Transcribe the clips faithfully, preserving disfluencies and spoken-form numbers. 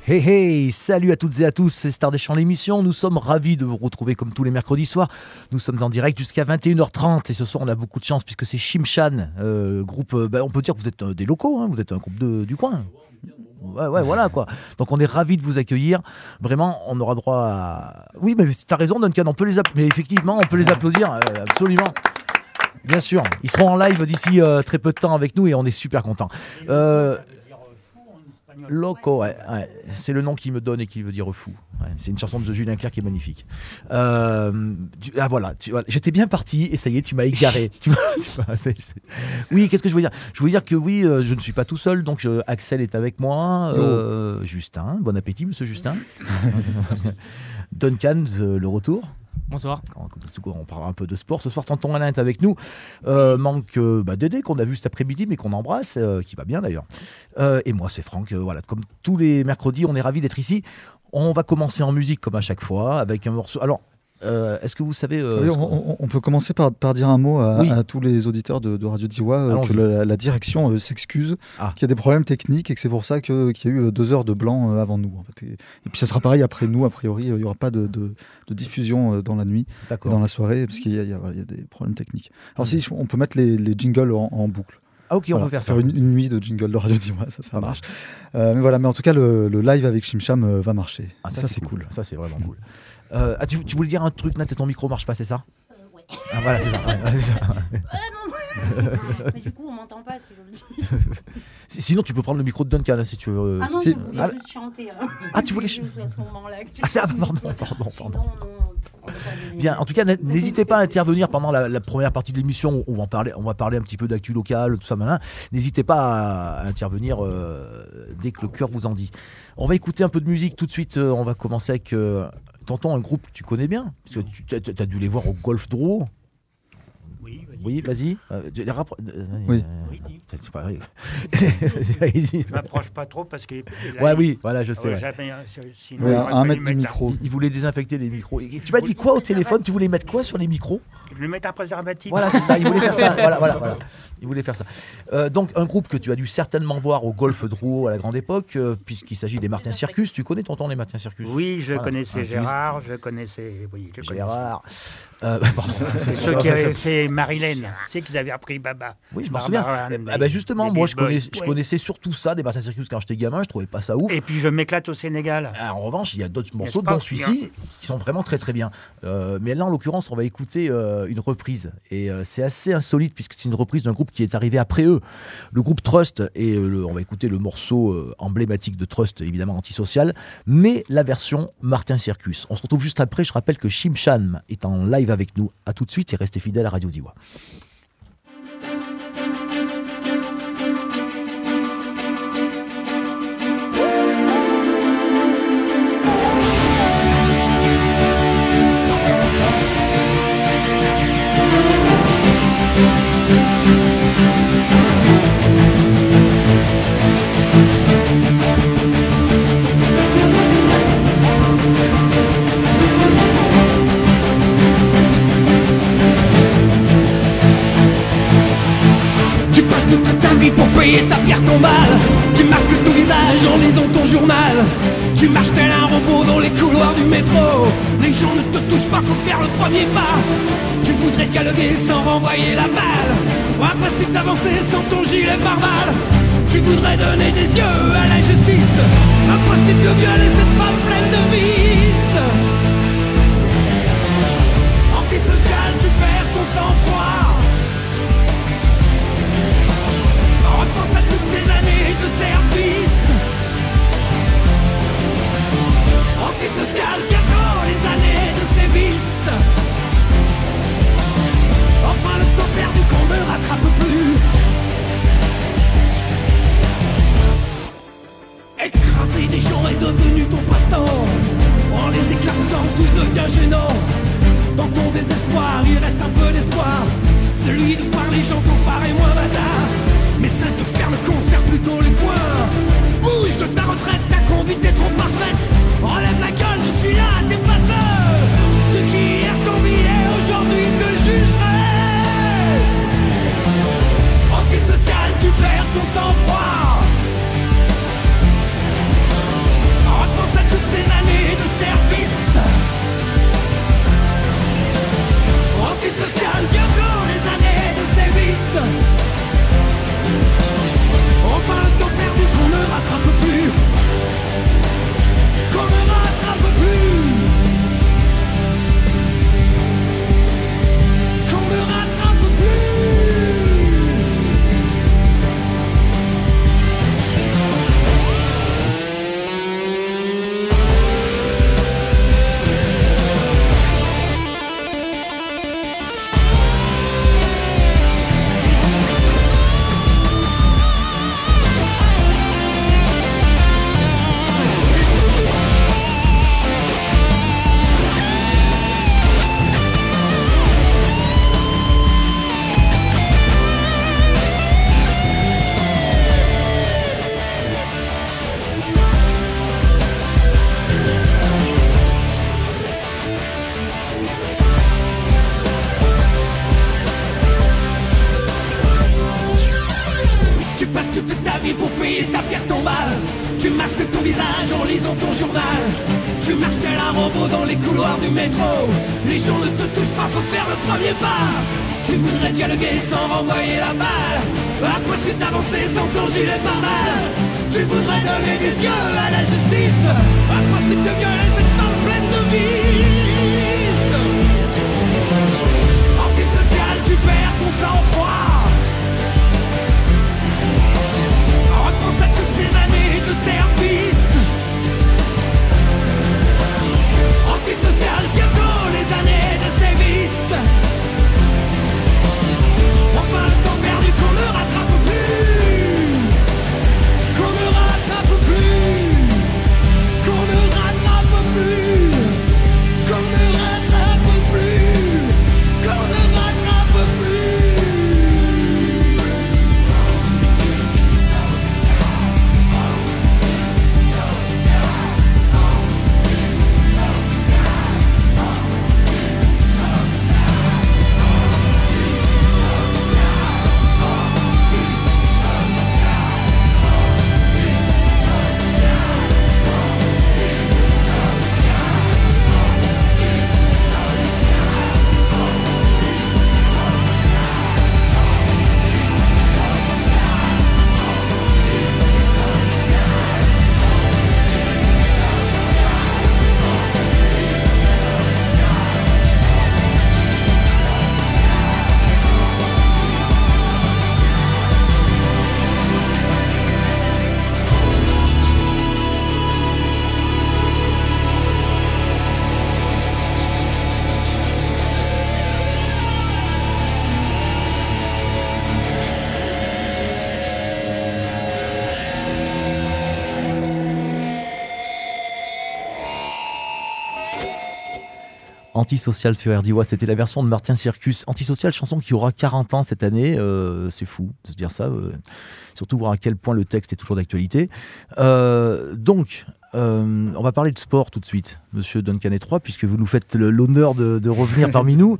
Hey hey, salut à toutes et à tous, c'est Star des Champs l'émission. Nous sommes ravis de vous retrouver comme tous les mercredis soirs. Nous sommes en direct jusqu'à vingt et une heures trente et ce soir on a beaucoup de chance puisque c'est Shimshan, euh, groupe, euh, bah, on peut dire que vous êtes euh, des locaux, hein, vous êtes un groupe de, du coin. Ouais, ouais, voilà quoi. Donc on est ravis de vous accueillir. Vraiment, on aura droit à... Oui, mais t'as raison Duncan, on peut les applaudir. Mais effectivement, on peut les applaudir, euh, absolument. Bien sûr, ils seront en live d'ici euh, très peu de temps avec nous et on est super contents. Euh... Loco, ouais, ouais. C'est le nom qu'il me donne et qui veut dire fou. Ouais, c'est une chanson de Julien Clerc qui est magnifique. Euh, tu, ah voilà, tu, voilà, j'étais bien parti et ça y est, tu m'as égaré. tu m'as, tu m'as, c'est, c'est... Oui, qu'est-ce que je veux dire ? Je veux dire que oui, euh, je ne suis pas tout seul, donc euh, Axel est avec moi, euh, Justin, bon appétit, monsieur Justin. Duncan, euh, le retour. Bonsoir. On parlera un peu de sport. Ce soir, Tonton Alain est avec nous. Euh, manque euh, bah, Dédé, qu'on a vu cet après-midi, mais qu'on embrasse, euh, qui va bien d'ailleurs. Euh, et moi, c'est Franck. Euh, voilà, comme tous les mercredis, on est ravis d'être ici. On va commencer en musique, comme à chaque fois, avec un morceau. Alors, euh, est-ce que vous savez... Euh, oui, on, on peut commencer par, par dire un mot à, oui. à tous les auditeurs de, de Radio Diois, euh, que la, la direction euh, s'excuse, ah. qu'il y a des problèmes techniques et que c'est pour ça que, qu'il y a eu deux heures de blanc euh, avant nous. En fait. et, et puis ça sera pareil après nous, a priori, il n'y aura pas de, de, de diffusion euh, dans la nuit, dans la soirée, parce qu'il y a, il y a, il y a des problèmes techniques. Alors mmh. si, on peut mettre les, les jingles en, en boucle. Ah ok, voilà, on peut faire ça. Faire une, une nuit de jingle de Radio Diois, ça, ça marche. Euh, mais voilà, mais en tout cas, le, le live avec Shimshan euh, va marcher. Ah, ça, ça c'est, c'est cool. cool. Ça c'est vraiment cool. Euh, ah, tu, tu voulais dire un truc, Nat, ton micro marche pas, c'est ça ? euh, Ouais. Ah voilà, c'est ça. Ouais, c'est ça. Euh, non, non. Mais du coup, on m'entend pas si je le dis. Sinon, tu peux prendre le micro de Duncan, là, si tu veux. Ah non, si... je voulais ah, juste chanter. Hein. Ah, tu voulais chanter à ce moment-là. Ah, c'est... Ah, pardon, pardon, pardon. Sinon, non. Bien, en tout cas, n'hésitez pas à intervenir pendant la, la première partie de l'émission où on va, parler, on va parler un petit peu d'actu locale, tout ça, malin. N'hésitez pas à, à intervenir euh, dès que le cœur vous en dit. On va écouter un peu de musique tout de suite. Euh, on va commencer avec euh, Tonton, un groupe que tu connais bien, parce que tu as dû les voir au Golf Drouot. Oui, vas-y. Oui, vas-y. Euh, les rappro- euh, oui. Euh, oui, dis. c'est pas vrai. Je m'approche pas trop parce que. Là, ouais, il... oui, voilà, je sais. Ouais, Ouais. Jamais, sinon, oui, un mètre du micro. Il voulait désinfecter les micros. Et tu m'as dit quoi au téléphone ? Tu voulais mettre quoi sur les micros ? Je voulais mettre un préservatif. Voilà, c'est ça. Il voulait faire ça. Voilà, voilà, voilà. Il voulait faire ça. Euh, donc, un groupe que tu as dû certainement voir au Golf Drouot à la grande époque, euh, puisqu'il s'agit des Martin Circus. Tu connais, Tonton, les Martin Circus ? Oui, je voilà. connaissais ah, Gérard, je connaissais. Oui, je Gérard. Euh, pardon. C'est ceux qui avaient fait Marilène. Tu sais qu'ils avaient repris Baba. Oui, je m'en souviens. Ah bah justement, moi, je, connais, je connaissais surtout ça, des Martin Circus, quand j'étais gamin. Je trouvais pas ça ouf. Et puis, je m'éclate au Sénégal. Ah, en revanche, il y a d'autres morceaux, dont celui-ci, qui sont vraiment très très bien. Euh, mais là, en l'occurrence, on va écouter euh, une reprise. Et euh, c'est assez insolite, puisque c'est une reprise d'un groupe qui est arrivé après eux. Le groupe Trust, et euh, le, on va écouter le morceau euh, emblématique de Trust, évidemment antisocial, mais la version Martin Circus. On se retrouve juste après. Je rappelle que Shimshan est en live avec nous. À tout de suite et restez fidèles à Radio Diois. Pour payer ta pierre tombale, tu masques ton visage en lisant ton journal. Tu marches tel un robot dans les couloirs du métro. Les gens ne te touchent pas, faut faire le premier pas. Tu voudrais dialoguer sans renvoyer la balle. Impossible d'avancer sans ton gilet pare-balles. Tu voudrais donner des yeux à la justice. Impossible de violer cette femme pleine de vices. Antisocial, tu perds ton sang-froid. Repense à toutes ces années de service. Antisocial, bientôt les années de sévices. Enfin le temps perdu qu'on ne rattrape plus. Écraser des gens est devenu ton passe-temps. En les trop dans les couloirs du métro. Les gens ne te touchent pas, faut faire le premier pas. Tu voudrais dialoguer sans renvoyer la balle. À quoi c'est d'avancer sans ton gilet pare-balles? Tu voudrais donner des yeux à la justice. Un principe de violer cette femme pleine de vices. Antisocial, tu perds ton sang-froid. Repense à toutes ces années de service. Antisocial, bientôt les années de sévices. Enfin le temps perdu qu'on ne rattrape plus. Qu'on ne rattrape plus. Qu'on ne rattrape plus. Qu'on ne rattrape plus. Qu'on ne rattrape plus. Antisocial sur R D I, c'était la version de Martin Circus. Antisocial, chanson qui aura quarante ans cette année, euh, c'est fou de se dire ça, euh, surtout voir à quel point le texte est toujours d'actualité. Euh, donc, euh, on va parler de sport tout de suite, monsieur Duncan Étroit, puisque vous nous faites le, l'honneur de, de revenir parmi nous.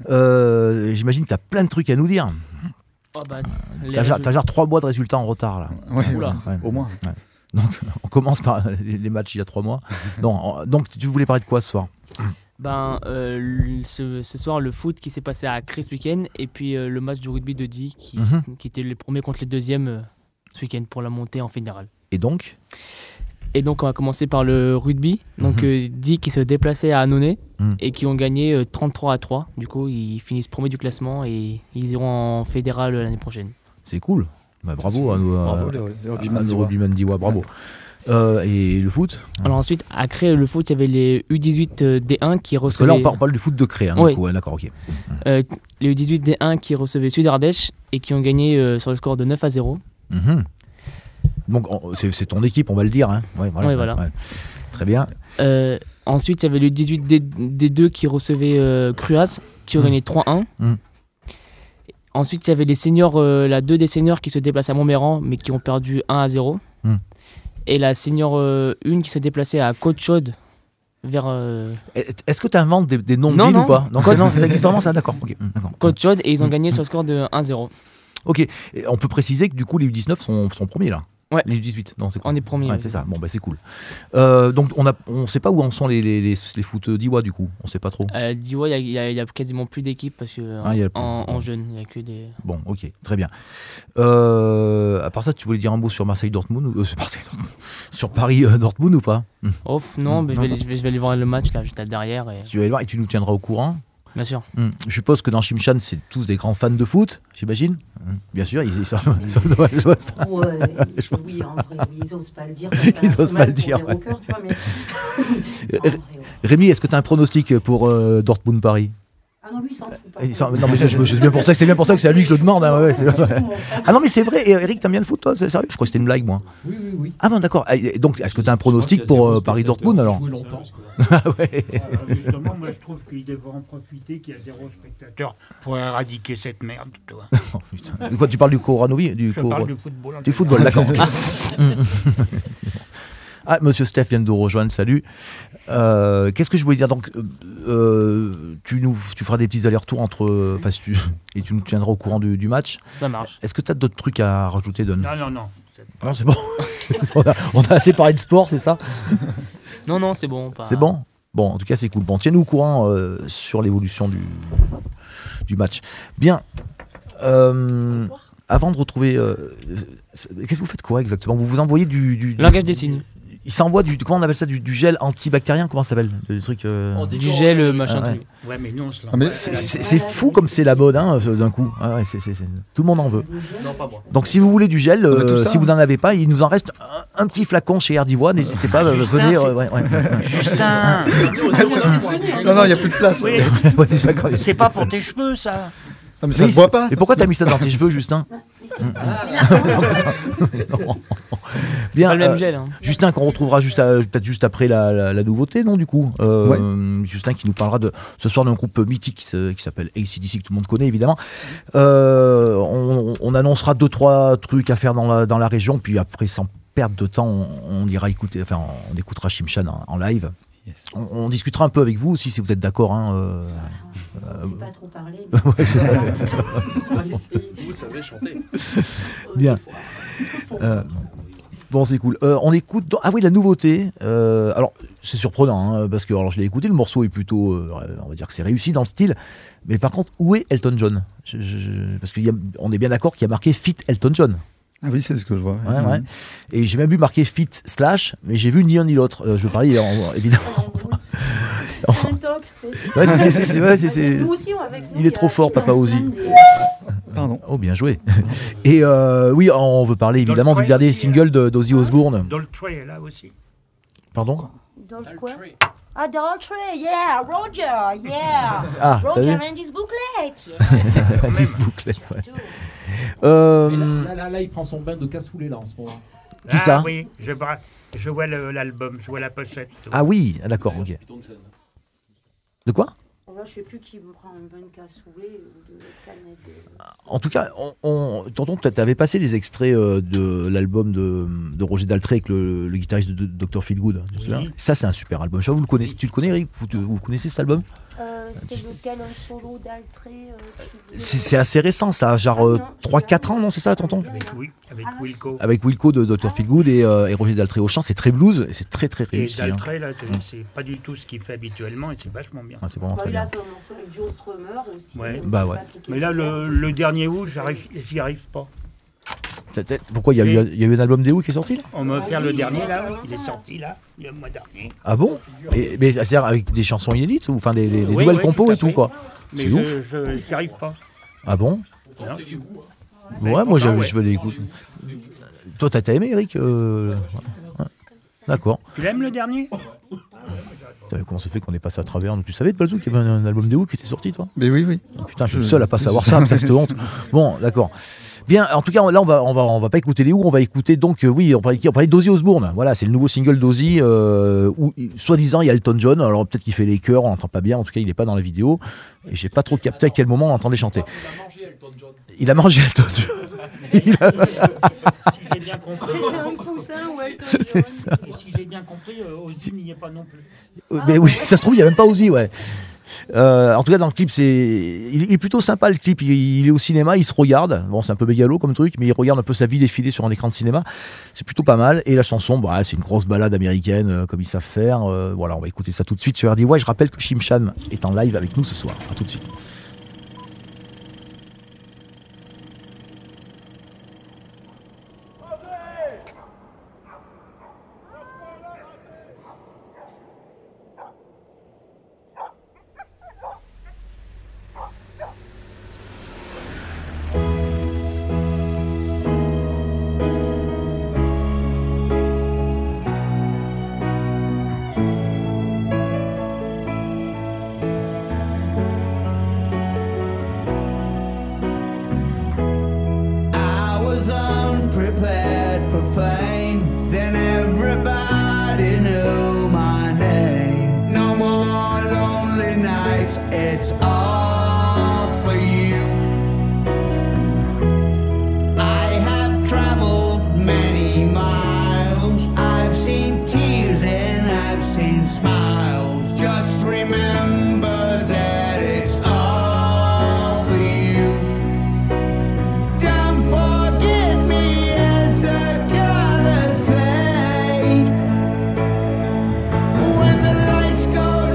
Euh, j'imagine que tu as plein de trucs à nous dire. Oh bah, t'as, résultats... t'as genre trois mois de résultats en retard là. Ouais, Oula, ouais. Au moins. Ouais. Donc, on commence par les matchs il y a trois mois. Non, donc, tu voulais parler de quoi ce soir? Ben, euh, ce, ce soir, le foot qui s'est passé à Cré ce week-end, et puis euh, le match du rugby de Die qui, mm-hmm. qui était le premier contre le deuxième euh, ce week-end pour la montée en fédérale. Et donc Et donc, on va commencer par le rugby. Donc, mm-hmm. euh, Die qui se déplaçait à Annonay mm. et qui ont gagné euh, trente-trois à trois. Du coup, ils finissent premier du classement et ils iront en fédérale l'année prochaine. C'est cool. Bah, bravo à nos rugbyman d'I W A, bravo. Euh, et le foot? Alors ensuite, à Cré, le foot, il y avait les U dix-huit D un qui recevaient... Parce que là, on parle du foot de Cré, hein, oui. du coup, ouais, d'accord, ok. Euh, les U dix-huit D un qui recevaient Sud-Ardèche et qui ont gagné euh, sur le score de neuf à zéro. Mm-hmm. Donc, on, c'est, c'est ton équipe, on va le dire. Hein. Ouais, voilà, oui, voilà. Ouais. Très bien. Euh, ensuite, il y avait le dix-huit D deux qui recevait euh, Cruas, qui ont mm. gagné trois à un. Mm. Ensuite, il y avait les seniors, euh, la deux des seniors qui se déplacent à Montméran, mais qui ont perdu un à zéro. Mm. Et la senior euh, un qui se déplaçait à Côte-Chaude vers... Euh... Est-ce que tu inventes des, des noms de non, villes non. ou pas? Non, Côte... non, ça existe vraiment ça, d'accord. Okay. d'accord. Côte-Chaude, et ils ont mmh. gagné sur le score de un à zéro. Ok, et on peut préciser que du coup les U dix-neuf sont, sont premiers là. Ouais. Les U dix-huit, non, c'est cool. On est premiers. Ouais, oui. C'est ça, bon bah c'est cool. Euh, donc on a, on sait pas où en sont les, les, les, les foot d'I W A du coup, on sait pas trop. Euh, d'I W A, il y, y, y a quasiment plus d'équipes parce que ah, en, en, en jeunes, il y a que des... Bon, ok, très bien. Euh, à part ça, tu voulais dire un mot sur Marseille-Dortmund ou euh, Marseille Dortmund, sur Paris-Dortmund ou pas? Oh non, mmh. mais je, vais, je, vais, je vais aller voir le match là, juste derrière. Et... Tu vas aller voir et tu nous tiendras au courant. Bien sûr. Mmh. Je suppose que dans Shimshan, c'est tous des grands fans de foot, j'imagine. Mmh. Bien sûr, ils, ils savent. Ouais, oui, en vrai, ils osent pas le dire. Ils osent pas le dire. Ouais. Rockers, tu vois, mais... vrai, Rémi, est-ce que tu as un pronostic pour euh, Dortmund-Paris? Ah non, lui, il s'en fout pas. Il s'en... Non, mais je, je, je, c'est bien pour ça que c'est bien pour ça que c'est à lui que je le demande. Hein, ouais, c'est... Ah non, mais c'est vrai. Eric, t'aimes bien le foot, toi? C'est sérieux? Je crois que c'était une blague, moi. Oui, oui, oui. Ah bon, d'accord. Donc, est-ce que tu as un pronostic pour euh, Paris-Dortmund alors? Ah ouais. Alors, justement, moi, je trouve qu'il devrait en profiter, qu'il y a zéro spectateur pour éradiquer cette merde, toi. Oh, putain. Quoi, tu parles du Coranovi du Je Cor... parle du football. Du football, d'accord. Ah, monsieur Steph vient de nous rejoindre, salut. Euh, qu'est-ce que je voulais dire? Donc, euh, tu, nous, tu feras des petits allers-retours entre. Enfin, si tu, et tu nous tiendras au courant du, du match. Ça marche. Est-ce que tu as d'autres trucs à rajouter, Don? Non, non, non. C'est pas... Non, c'est bon. on, a, on a assez parlé de sport, c'est ça? Non, non, c'est bon. Pas... C'est bon? Bon, en tout cas, c'est cool. Bon, tiens-nous au courant euh, sur l'évolution du, du match. Bien. Euh, avant de retrouver... Euh, qu'est-ce que vous faites quoi exactement? Vous vous envoyez du... du, du Langage des signes. Il s'envoie du... Comment on appelle ça? Du, du gel antibactérien? Comment ça s'appelle? Du truc... Euh... Du gel, euh, machin. Ah, ouais. ouais, mais nous, on se ah, mais c'est, c'est, c'est fou comme c'est la mode, hein, d'un coup. Ah, ouais, c'est, c'est, c'est... Tout le monde en veut. Non, pas moi. Donc, si vous voulez du gel, euh, si vous n'en avez pas, il nous en reste un, un petit flacon chez Air d'Ivoire. N'hésitez pas à venir. Euh, ouais, ouais. Justin Non, non, il n'y a plus de place. Oui. C'est pas pour tes cheveux, ça. Non, mais ça se voit pas. Et pourquoi t'as mis ça dans tes cheveux, Justin? Bien, pas le même gel. Hein. Euh, Justin qu'on retrouvera juste à, peut-être juste après la, la, la nouveauté, non du coup. Euh, ouais. Justin qui nous parlera de ce soir d'un groupe mythique qui, se, qui s'appelle A C D C que tout le monde connaît évidemment. Euh, on, on annoncera deux trois trucs à faire dans la, dans la région, puis après sans perdre de temps, on, on ira écouter, enfin on écoutera Shimshan en, en live. Yes. On, on discutera un peu avec vous aussi si vous êtes d'accord. Hein, euh, euh, c'est pas trop parler. Vous savez chanter. Bien. Euh, bon, c'est cool. Euh, on écoute. Dans... Ah oui, la nouveauté. Euh, alors, c'est surprenant hein, parce que alors, je l'ai écouté. Le morceau est plutôt, euh, on va dire que c'est réussi dans le style. Mais par contre, où est Elton John? je, je, je, Parce qu'on est bien d'accord qu'il y a marqué Fit Elton John. Ah oui, c'est ce que je vois. Ouais, ouais. Et j'ai même vu marqué Fit Slash, mais j'ai vu ni l'un ni l'autre. Euh, je veux parler, évidemment. C'est un tox. Ouais, c'est, c'est, c'est, c'est, ouais, c'est, c'est... Il est trop fort, Papa Ozzy. Pardon. Oh, bien joué. Et euh, oui, on veut parler évidemment du dernier single de, d'Ozzy Osbourne. Daltrey est là aussi. Pardon? Daltrey. Ah, Daltrey, yeah, Roger, yeah. Ah, Roger and his booklet. Yeah. His booklet, ouais. Euh... Là, là, là, il prend son bain de cassoulet là en ce moment. Qui ah, ça? Oui, je, je vois le, l'album, je vois la pochette. Ah oui, d'accord, ok. De quoi? Là, je sais plus qui me prend un bain de cassoulet ou de canette. De... En tout cas, on, on, tonton, tu avais passé les extraits euh, de l'album de, de Roger Daltrey avec le, le guitariste de, de docteur Feelgood. Oui. Ça, c'est un super album. Je sais pas, vous le connaissez, tu le connais, Eric? Vous, vous connaissez cet album? euh, C'est lequel, un solo Daltrey euh, c'est, c'est assez récent, ça, genre euh, trois quatre ans, non? C'est ça, tonton? Avec, oui, avec ah, Wilco. Avec Wilco de docteur ah, Feelgood et, euh, et Roger Daltrey au chant. C'est très blues et c'est très très réussi. Et Daltrey, hein. là, c'est pas du tout ce qu'il fait habituellement et c'est vachement bien. Ah, c'est vraiment bah, très il bien. a fait un morceau avec Joe Strummer aussi. Ouais. Bah ouais. Mais là, le, le dernier août, j'arrive, j'y arrive pas. Pourquoi il y, a eu, il y a eu un album des Who qui est sorti là? On m'a offert le dernier là, il est sorti là, le mois dernier. Ah bon? et, mais c'est-à-dire avec des chansons inédites ou enfin des, des, des oui, nouvelles oui, compos et tout quoi? Mais c'est je, ouf. Je n'y arrive pas. Ah bon? Non. Ouais, moi je, ouais. je veux l'écouter. Toi t'as aimé Eric euh... ouais. D'accord. Tu l'aimes le dernier? Comment ça fait qu'on est passé à travers? Tu savais de Balzou qu'il y avait un, un album des Who qui était sorti toi? Mais oui, oui. Oh, putain, je suis le seul à pas savoir ça, ça c'est honte. Bon, d'accord. Bien, en tout cas, là, on va, on va, on va pas écouter les Who, on va écouter donc, euh, oui, on parlait, on parlait d'Ozzy Osbourne. Voilà, c'est le nouveau single d'Ozzy, euh, où, soi-disant, il y a Elton John. Alors peut-être qu'il fait les chœurs, on l'entend pas bien. En tout cas, il est pas dans la vidéo. Et j'ai pas trop capté à quel moment on l'entendait chanter. Il a mangé Elton John. Il a mangé Elton John. Si j'ai bien compris. C'était un poussin ou Elton John. C'est ça. Et si j'ai bien compris, euh, Ozzy n'y est pas non plus. Euh, mais oui, ça se trouve, il y a même pas Ozzy, ouais. Euh, en tout cas dans le clip c'est il est plutôt sympa le clip, il, il est au cinéma, il se regarde, bon c'est un peu mégalo comme truc mais il regarde un peu sa vie défiler sur un écran de cinéma, c'est plutôt pas mal. Et la chanson bah, c'est une grosse balade américaine euh, comme ils savent faire, euh, voilà on va écouter ça tout de suite sur R D Y. Je rappelle que Shimshan est en live avec nous ce soir, à tout de suite. When the lights go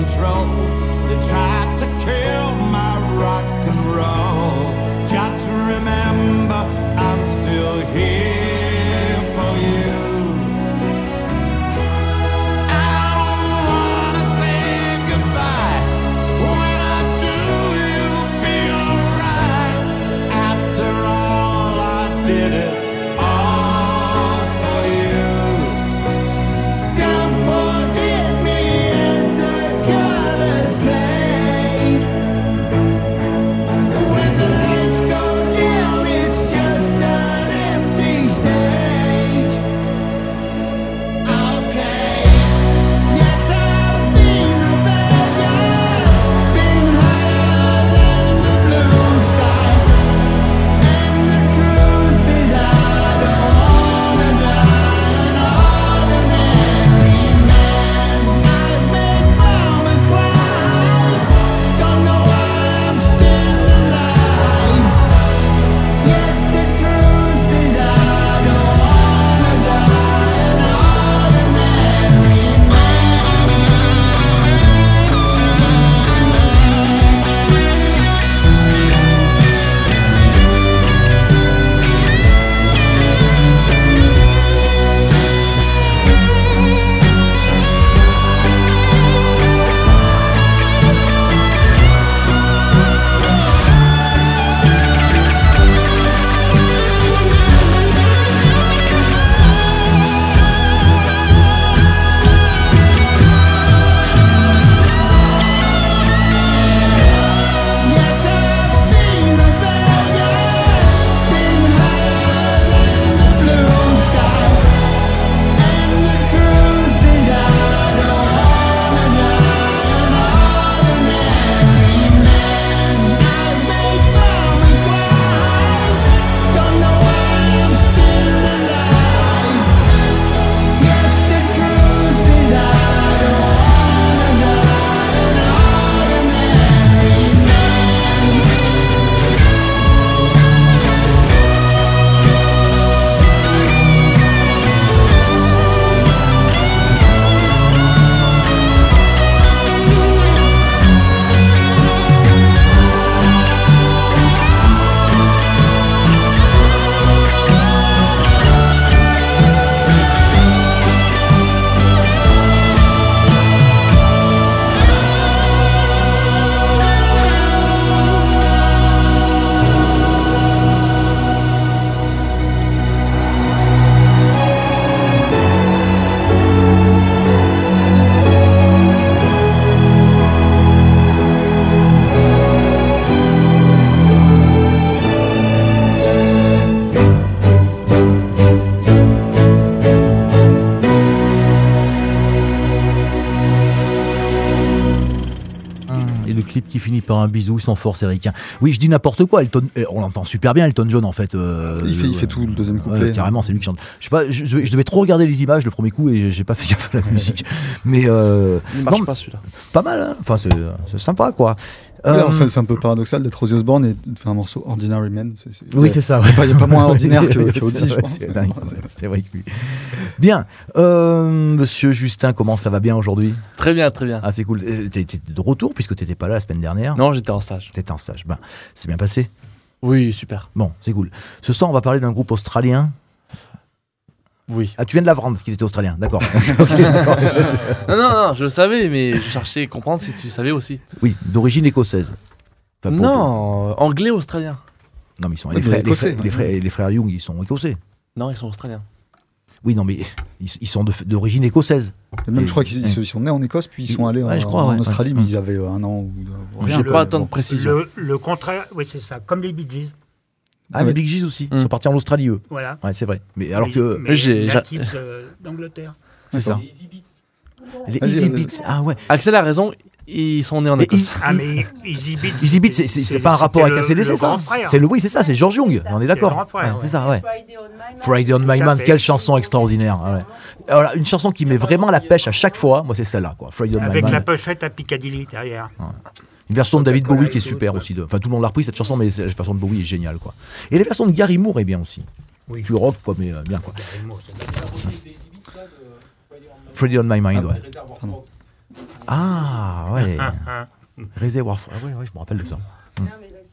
control. They tried to kill my rock and roll. Just remember, I'm still here for you. I don't wanna say goodbye. When I do, you'll be alright. After all, I did it all for you. Don't forget me as the colors fade. When the lights go down, it's just an empty stage. Okay, yes, I've been a bad guy, been higher than the blue sky. And the truth is I don't wanna die an ordinary man. I've made mama cry, don't know why I'm still alive. Yes, the truth is I don't wanna die an ordinary man. Yes, I've been a bad guy, been higher than the blue sky. And the truth is I don't wanna die an ordinary man. I've made mama cry, don't know why I'm still alive. Yes, the truth is I don't wanna die an ordinary man. Et le clip qui finit par un bisou, ils sont forts, ces ricains. Oui, je dis n'importe quoi. Elton, eh, on l'entend super bien, Elton John, en fait. euh, Il fait, il euh, fait tout le deuxième couplet. Ouais, carrément, c'est lui qui chante. Je sais pas, je, je- je devais trop regarder les images le premier coup et j'ai pas fait gaffe à la musique. Mais euh, Il marche non, pas celui-là. pas mal, hein. Enfin, c'est c'est sympa, quoi. Ouais, Euh, alors, c'est c'est un peu paradoxal d'être Ozzy Osbourne et de faire un morceau Ordinary Man. c'est- c'est- Oui, c'est ça. Il n'y a pas- il y a pas moins ordinaire que, que C'est Ozzy, je vrai, pense. C'est dingue, c'est vrai que lui. Bien. Euh, monsieur Justin, comment ça va bien aujourd'hui? Très bien, très bien. Ah, c'est cool. Euh, T'es t'es de retour puisque t'étais pas là la semaine dernière. Non, j'étais en stage. T'étais en stage. Ben, c'est bien passé. Oui, super. Bon, c'est cool. Ce soir, on va parler d'un groupe australien. Oui. Ah, tu viens de l'apprendre parce qu'il était australien, d'accord. Ok, d'accord. Non, non, non, je le savais, mais je cherchais à comprendre si tu savais aussi. Oui, d'origine écossaise. Enfin, pour- Non, euh, anglais australien. Non, mais ils sont Oui, les mais frères, les, écossais, frères, les, ouais. frères, les frères Young, ils sont écossais. Non, ils sont australiens. Oui, non, mais ils, ils sont de- d'origine écossaise. Et même, Et- je crois qu'ils ouais. ils sont nés en Écosse, puis ils sont allés Ouais, en, je crois, en ouais, Australie, ouais. mais ils avaient un an ou rien. J'ai le- pas tant de bon, précision. Le, le contraire, oui, c'est ça, comme les Bee Gees. Ah, Ouais. les Big G's aussi. Ils Mm. sont partis en Australie, eux. Voilà. Ouais, c'est vrai. Mais alors Mais- que. mais J'ai- j'a- natifs de- d'Angleterre. C'est ça. Les Easy Beats. Les Vas-y, Easy vas-y. Beats. Ah ouais. Axel a raison, ils sont nés en Mais Écosse. Ah, mais Easy Beats. Easy Beats, c'est- c'est c'est pas un rapport avec A C D C, ça. C'est le oui, c'est ça, c'est George Young. On est d'accord. le grand frère, Ouais, ouais. C'est ça, ouais. Friday on My Mind. Friday on My Tout à Mind, fait. quelle chanson extraordinaire. Ah ouais. Alors, une chanson qui met vraiment la pêche à chaque fois, moi c'est celle-là, quoi. Friday on My Avec la Mind. pochette à Piccadilly derrière. Une version de David Coca-Cola Bowie qui est et tout, super ouais. aussi. de- Enfin, tout le monde l'a repris cette chanson, mais c'est- la version de Bowie est géniale, quoi. Et la version de Gary Moore est bien aussi. Oui. Plus rock, quoi, mais euh, bien, quoi. Carrément, c'est La reprise des Easy Beats là de Friday on My Mind. Friday on My Mind, ouais. Réservoir Pardon. Dogs. Ah, ouais. Réservoir Froid, ouais, ouais, je me rappelle de ça. Hum.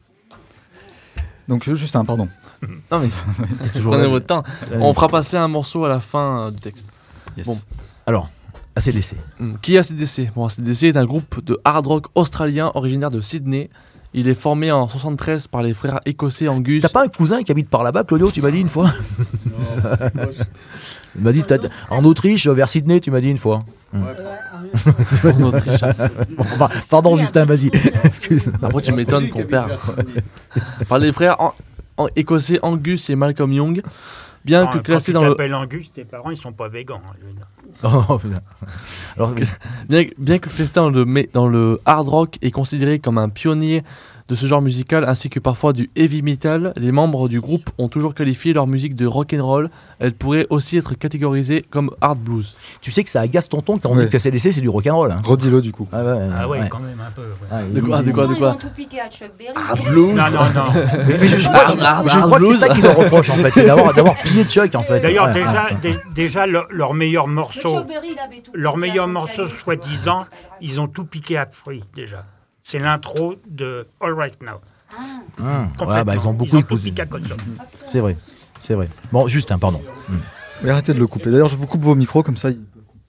Donc, juste un pardon. Non, mais toujours prenez votre temps. On fera passer un morceau à la fin euh, du texte. Yes. Bon. Alors, A C D C. Hum, qui est A C D C? Bon, A C D C est un groupe de hard rock australien originaire de Sydney. Il est formé en soixante-treize par les frères écossais Angus. T'as pas un cousin qui habite par là-bas, Claudio, tu m'as dit une fois? Non, il m'a dit, t'as... en Autriche, vers Sydney, tu m'as dit une fois. Ouais, ouais. En Autriche. Bon, bah, pardon, Justin, vas-y. Excuse. Après, tu m'étonnes qu'on perd. Par les frères en... En... écossais Angus et Malcolm Young. Bien ah, que classé dans le. Tu t'appelles Angus, tes parents, ils sont pas végans. Oh, alors, bien, bien que classé dans le, dans le hard rock est considéré comme un pionnier de ce genre musical ainsi que parfois du heavy metal, les membres du groupe ont toujours qualifié leur musique de rock and roll. Elle pourrait aussi être catégorisée comme hard blues. Tu sais que ça agace tonton quand on ouais. dit que A C D C c'est du rock and roll. Hein. Redis-le du coup. Ah ouais, ah ouais, ouais. quand même un peu. Ouais. Ah, de quoi, de quoi, de quoi Ils ont tout piqué à Chuck Berry. Hard blues. Non, non, non. mais, mais je, je crois, hard, je hard crois que c'est ça qu'ils leur reprochent en fait, c'est d'avoir, d'avoir pillé Chuck en fait. D'ailleurs, ouais, déjà, ouais. d- déjà leur, leur meilleur morceau, leur meilleur morceau soi-disant, ils ont tout piqué à Free déjà. C'est l'intro de All Right Now. Mmh. Ouais, bah, ils ont beaucoup écouté. C'est vrai, c'est vrai. Bon, Justin, pardon. Mmh. Mais arrêtez de le couper. D'ailleurs, je vous coupe vos micros comme ça. Il...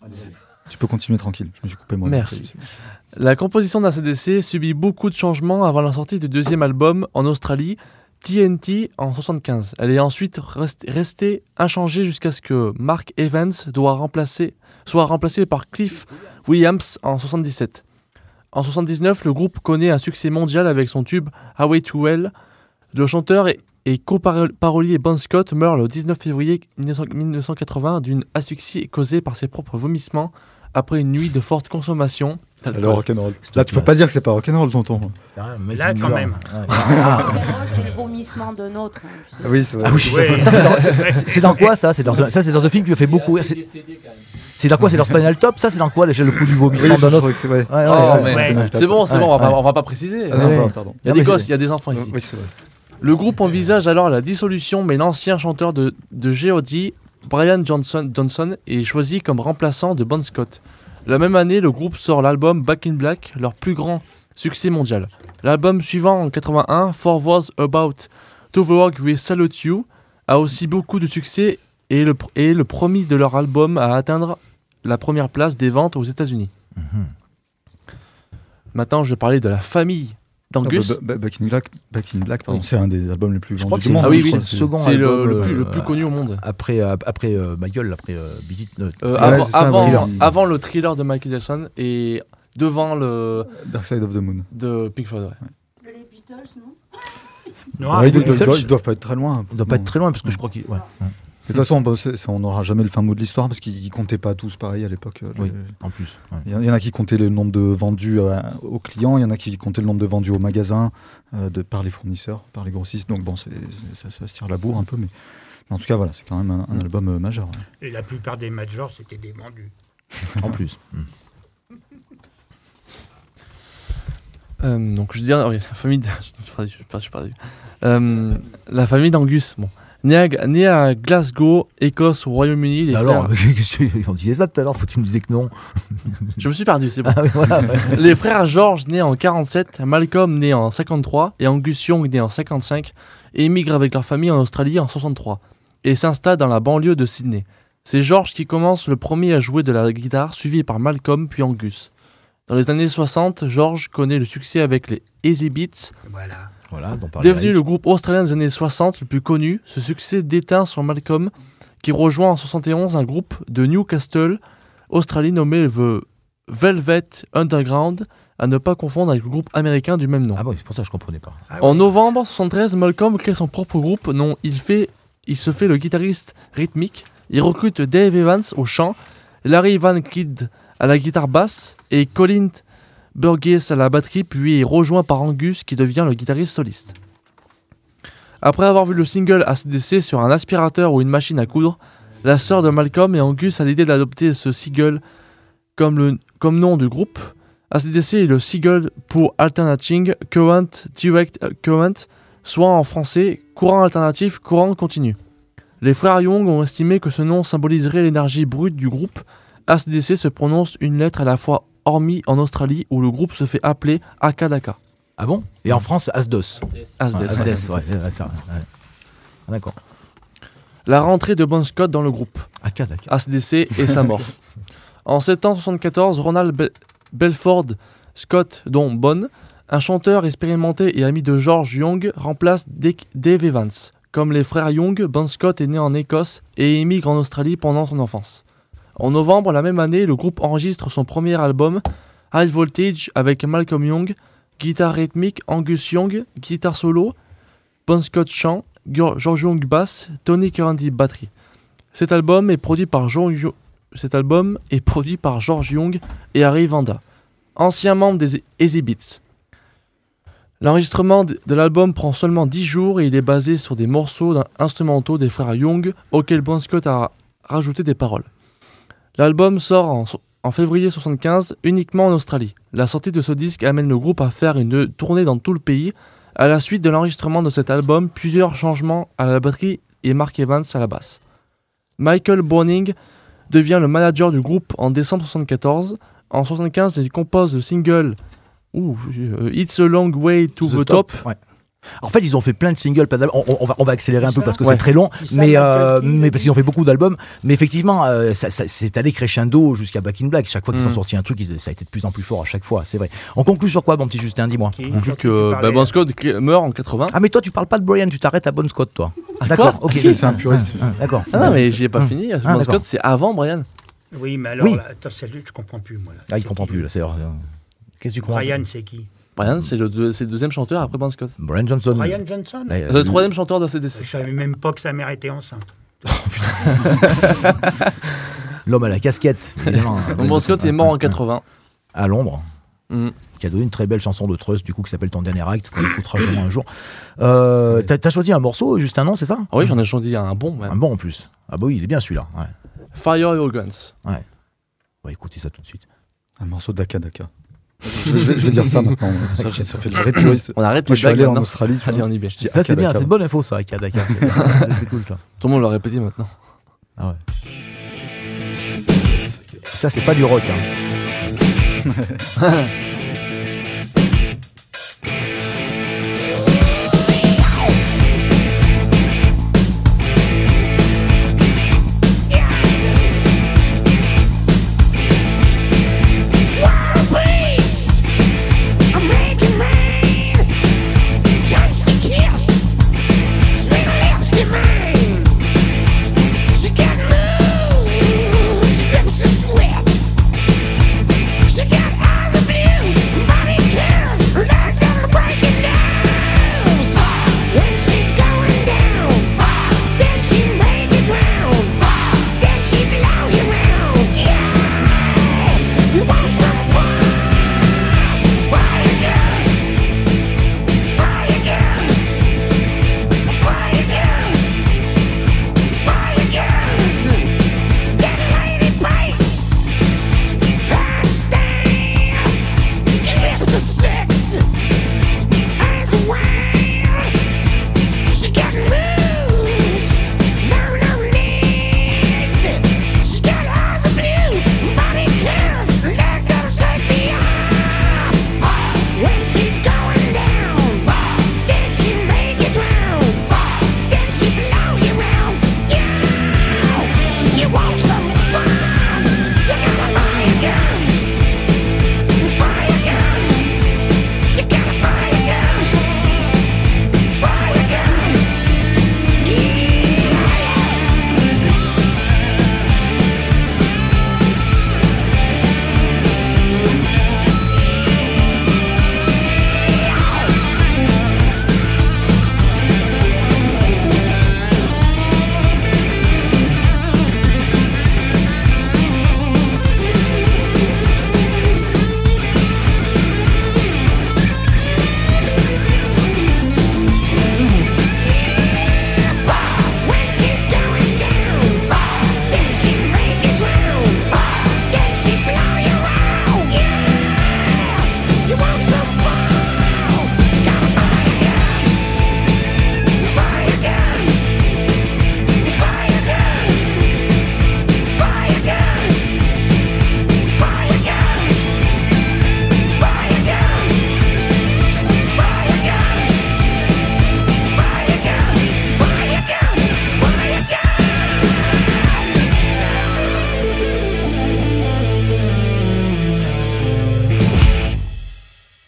Tu peux continuer tranquille. Je me suis coupé moi. Merci. La composition d'A C D C subit beaucoup de changements avant la sortie du deuxième album en Australie, T N T, en soixante-quinze. Elle est ensuite rest- restée inchangée jusqu'à ce que Mark Evans doit remplacer, soit remplacé par Cliff Williams en soixante-dix-sept. En soixante-dix-neuf, le groupe connaît un succès mondial avec son tube Highway to Hell. Le chanteur et, et co-parolier Bon Scott meurt le dix-neuf février dix-neuf cent quatre-vingts d'une asphyxie causée par ses propres vomissements après une nuit de forte consommation. Alors rock'n'roll. Là, tu peux pas dire que c'est pas rock'n'roll, tonton. Ah, mais là, quand même. Ouais. Ah. Rock'n'roll, c'est le vomissement de notre. Ah oui, c'est vrai. Ah oui, ouais. Ça, c'est, dans, c'est, c'est dans quoi ça? C'est dans, ça, c'est dans un film qui me fait beaucoup rire. C'est, c'est dans quoi? C'est dans Spinal Top? Ça, c'est dans quoi le coup du vomissement oui, de notre? c'est, ouais. Ouais, ouais, oh, c'est, ouais. c'est bon, c'est ouais, bon. On va, ouais. on va pas préciser. Ah, non, pardon. Il y a non, des gosses, il y a des enfants ici. Oui, c'est vrai. Le groupe envisage alors la dissolution, mais l'ancien chanteur de, de G O D, Brian Johnson, Johnson, est choisi comme remplaçant de Bon Scott. La même année, le groupe sort l'album Back in Black, leur plus grand succès mondial. L'album suivant en quatre-vingt-un, For Was About to the World We Salute You, a aussi beaucoup de succès et est le, est le premier de leur album à atteindre la première place des ventes aux États-Unis. Mm-hmm. Maintenant, je vais parler de la famille d'Angus. Ah, bah, bah, Back in Black, Back in Black pardon, oui. C'est un des albums les plus vendus du monde. Ah oui, oui, c'est, c'est le second c'est album, le, le, plus, euh, le plus connu au monde. Après, euh, après euh, Ma Gueule, après euh, Beat It. Euh, euh, ouais, avant, ça, avant, avant le thriller de Michael Jackson et devant le Dark Side of the Moon de Pink Floyd. Ouais. Les Beatles, non? Non, ouais, ils, ils, doivent, ils doivent pas être très loin. Ils doivent pas être très loin parce que je crois qu'ils. Ouais. De toute façon, on n'aura jamais le fin mot de l'histoire parce qu'ils ne comptaient pas tous pareil à l'époque. Oui, les... en plus. Il ouais. y, y en a qui comptaient le nombre de vendus euh, aux clients, il y en a qui comptaient le nombre de vendus au magasin euh, de, par les fournisseurs, par les grossistes. Donc bon, c'est, c'est, ça, ça se tire la bourre un peu, mais, mais en tout cas, voilà, c'est quand même un, un album euh, majeur. Ouais. Et la plupart des majors, c'était des vendus. En plus. euh, donc je dirais, oui, la famille, de... je suis pas, je suis pas, euh, la famille d'Angus, bon. Né à, né à Glasgow, Écosse, au Royaume-Uni. Les alors, frères... on disait ça tout à l'heure, faut que tu nous disais que non. Je me suis perdu, c'est bon. Ah oui, voilà, ouais. Les frères George, nés en quarante-sept, Malcolm, né en cinquante-trois, et Angus Young, né en cinquante-cinq, émigrent avec leur famille en Australie en soixante-trois, et s'installent dans la banlieue de Sydney. C'est George qui commence le premier à jouer de la guitare, suivi par Malcolm, puis Angus. Dans les années soixante, George connaît le succès avec les Easy Beats. Voilà. Voilà, devenu le groupe australien des années soixante le plus connu, ce succès déteint sur Malcolm, qui rejoint en soixante et onze un groupe de Newcastle, Australie nommé The Velvet Underground, à ne pas confondre avec le groupe américain du même nom. Ah bon, c'est pour ça que je comprenais pas. Ah en oui. novembre soixante-treize, Malcolm crée son propre groupe, non, il, fait, il se fait le guitariste rythmique, il recrute Dave Evans au chant, Larry Van Kidd à la guitare basse et Colin Burgess à la batterie, puis est rejoint par Angus qui devient le guitariste soliste. Après avoir vu le single A C D C sur un aspirateur ou une machine à coudre, la sœur de Malcolm et Angus a l'idée d'adopter ce single comme, le, comme nom du groupe. A C D C est le single pour Alternating Current Direct Current, soit en français courant alternatif, courant continu. Les frères Young ont estimé que ce nom symboliserait l'énergie brute du groupe. A C D C se prononce une lettre à la fois hormis en Australie où le groupe se fait appeler Akadaka. Ah bon? Et en France, Asdos. Asdos, ouais, Asdes, ouais, ouais, ça, ouais. Ah, d'accord. La rentrée de Bon Scott dans le groupe. Akadaka. A C D C et sa mort. En septembre soixante-quatorze, Ronald Be- Belford Scott, dont Bon, un chanteur expérimenté et ami de George Young, remplace Dave Evans. Comme les frères Young, Bon Scott est né en Écosse et émigre en Australie pendant son enfance. En novembre la même année, le groupe enregistre son premier album, High Voltage, avec Malcolm Young, guitare rythmique, Angus Young, guitare solo, Bon Scott chant, George Young basse, Tony Curranty batterie. Cet album est produit par George, Cet album est produit par George Young et Harry Vanda, anciens membres des Easy Beats. L'enregistrement de l'album prend seulement dix jours et il est basé sur des morceaux instrumentaux des frères Young auxquels Bon Scott a rajouté des paroles. L'album sort en, en février soixante-quinze uniquement en Australie. La sortie de ce disque amène le groupe à faire une tournée dans tout le pays. À la suite de l'enregistrement de cet album, plusieurs changements à la batterie et Mark Evans à la basse. Michael Browning devient le manager du groupe en décembre soixante-quatorze. En soixante-quinze, il compose le single Ouh, uh, It's a Long Way to the, the Top. top. Ouais. En fait, ils ont fait plein de singles, plein d'albums. On, on, va, on va accélérer un peu parce que ouais. c'est très long, mais, euh, mais parce qu'ils ont fait beaucoup d'albums. Mais effectivement, euh, ça, ça, c'est allé crescendo jusqu'à Back in Black. Chaque fois qu'ils mm. ont sorti un truc, ça a été de plus en plus fort à chaque fois, c'est vrai. On conclut sur quoi, mon petit Justin, dis-moi? On conclut que bah, Bon Scott meurt en quatre-vingts. Ah, mais toi, tu parles pas de Brian, tu t'arrêtes à Bon Scott, toi. Ah, d'accord, ok. C'est, c'est un puriste. Ah, d'accord. Ah, non, mais j'y ai pas mm. fini. Bon ah, Scott, c'est avant Brian. Oui, mais alors, oui. Là, attends, c'est lui, je comprends plus, moi. Là. Ah, il comprend plus, là, c'est. Qu'est-ce que tu comprends? Brian, c'est qui? Brian, c'est le, deux, c'est le deuxième chanteur après Bon Scott. Brian Johnson. Brian Johnson. Là, c'est le troisième chanteur de A C D C. Je savais même pas que sa mère était enceinte. Oh, putain. L'homme à la casquette. Bon Scott est mort en quatre-vingts. À Londres. Mm. Qui a donné une très belle chanson de Trust, du coup, qui s'appelle Ton Dernier Acte, qu'on écoutera vraiment un jour. Euh, ouais. t'as, t'as choisi un morceau, juste un nom, c'est ça? Ah oui, j'en ai choisi un bon. Même. Un bon en plus. Ah bah oui, il est bien celui-là. Ouais. Fire Your Guns. Ouais. On va écouter ça tout de suite. Un morceau d'Akadaka. je, vais, je vais dire ça maintenant. Ça, ça fait le vrai puriste. On arrête Moi, les je suis allé maintenant. en Australie. Allez, on y va. Ça, c'est bien, c'est une bonne info, ça, Akadaka. C'est cool, ça. Tout le monde l'a répété maintenant. Ah ouais. Ça, c'est pas du rock, hein. She got eyes of blue.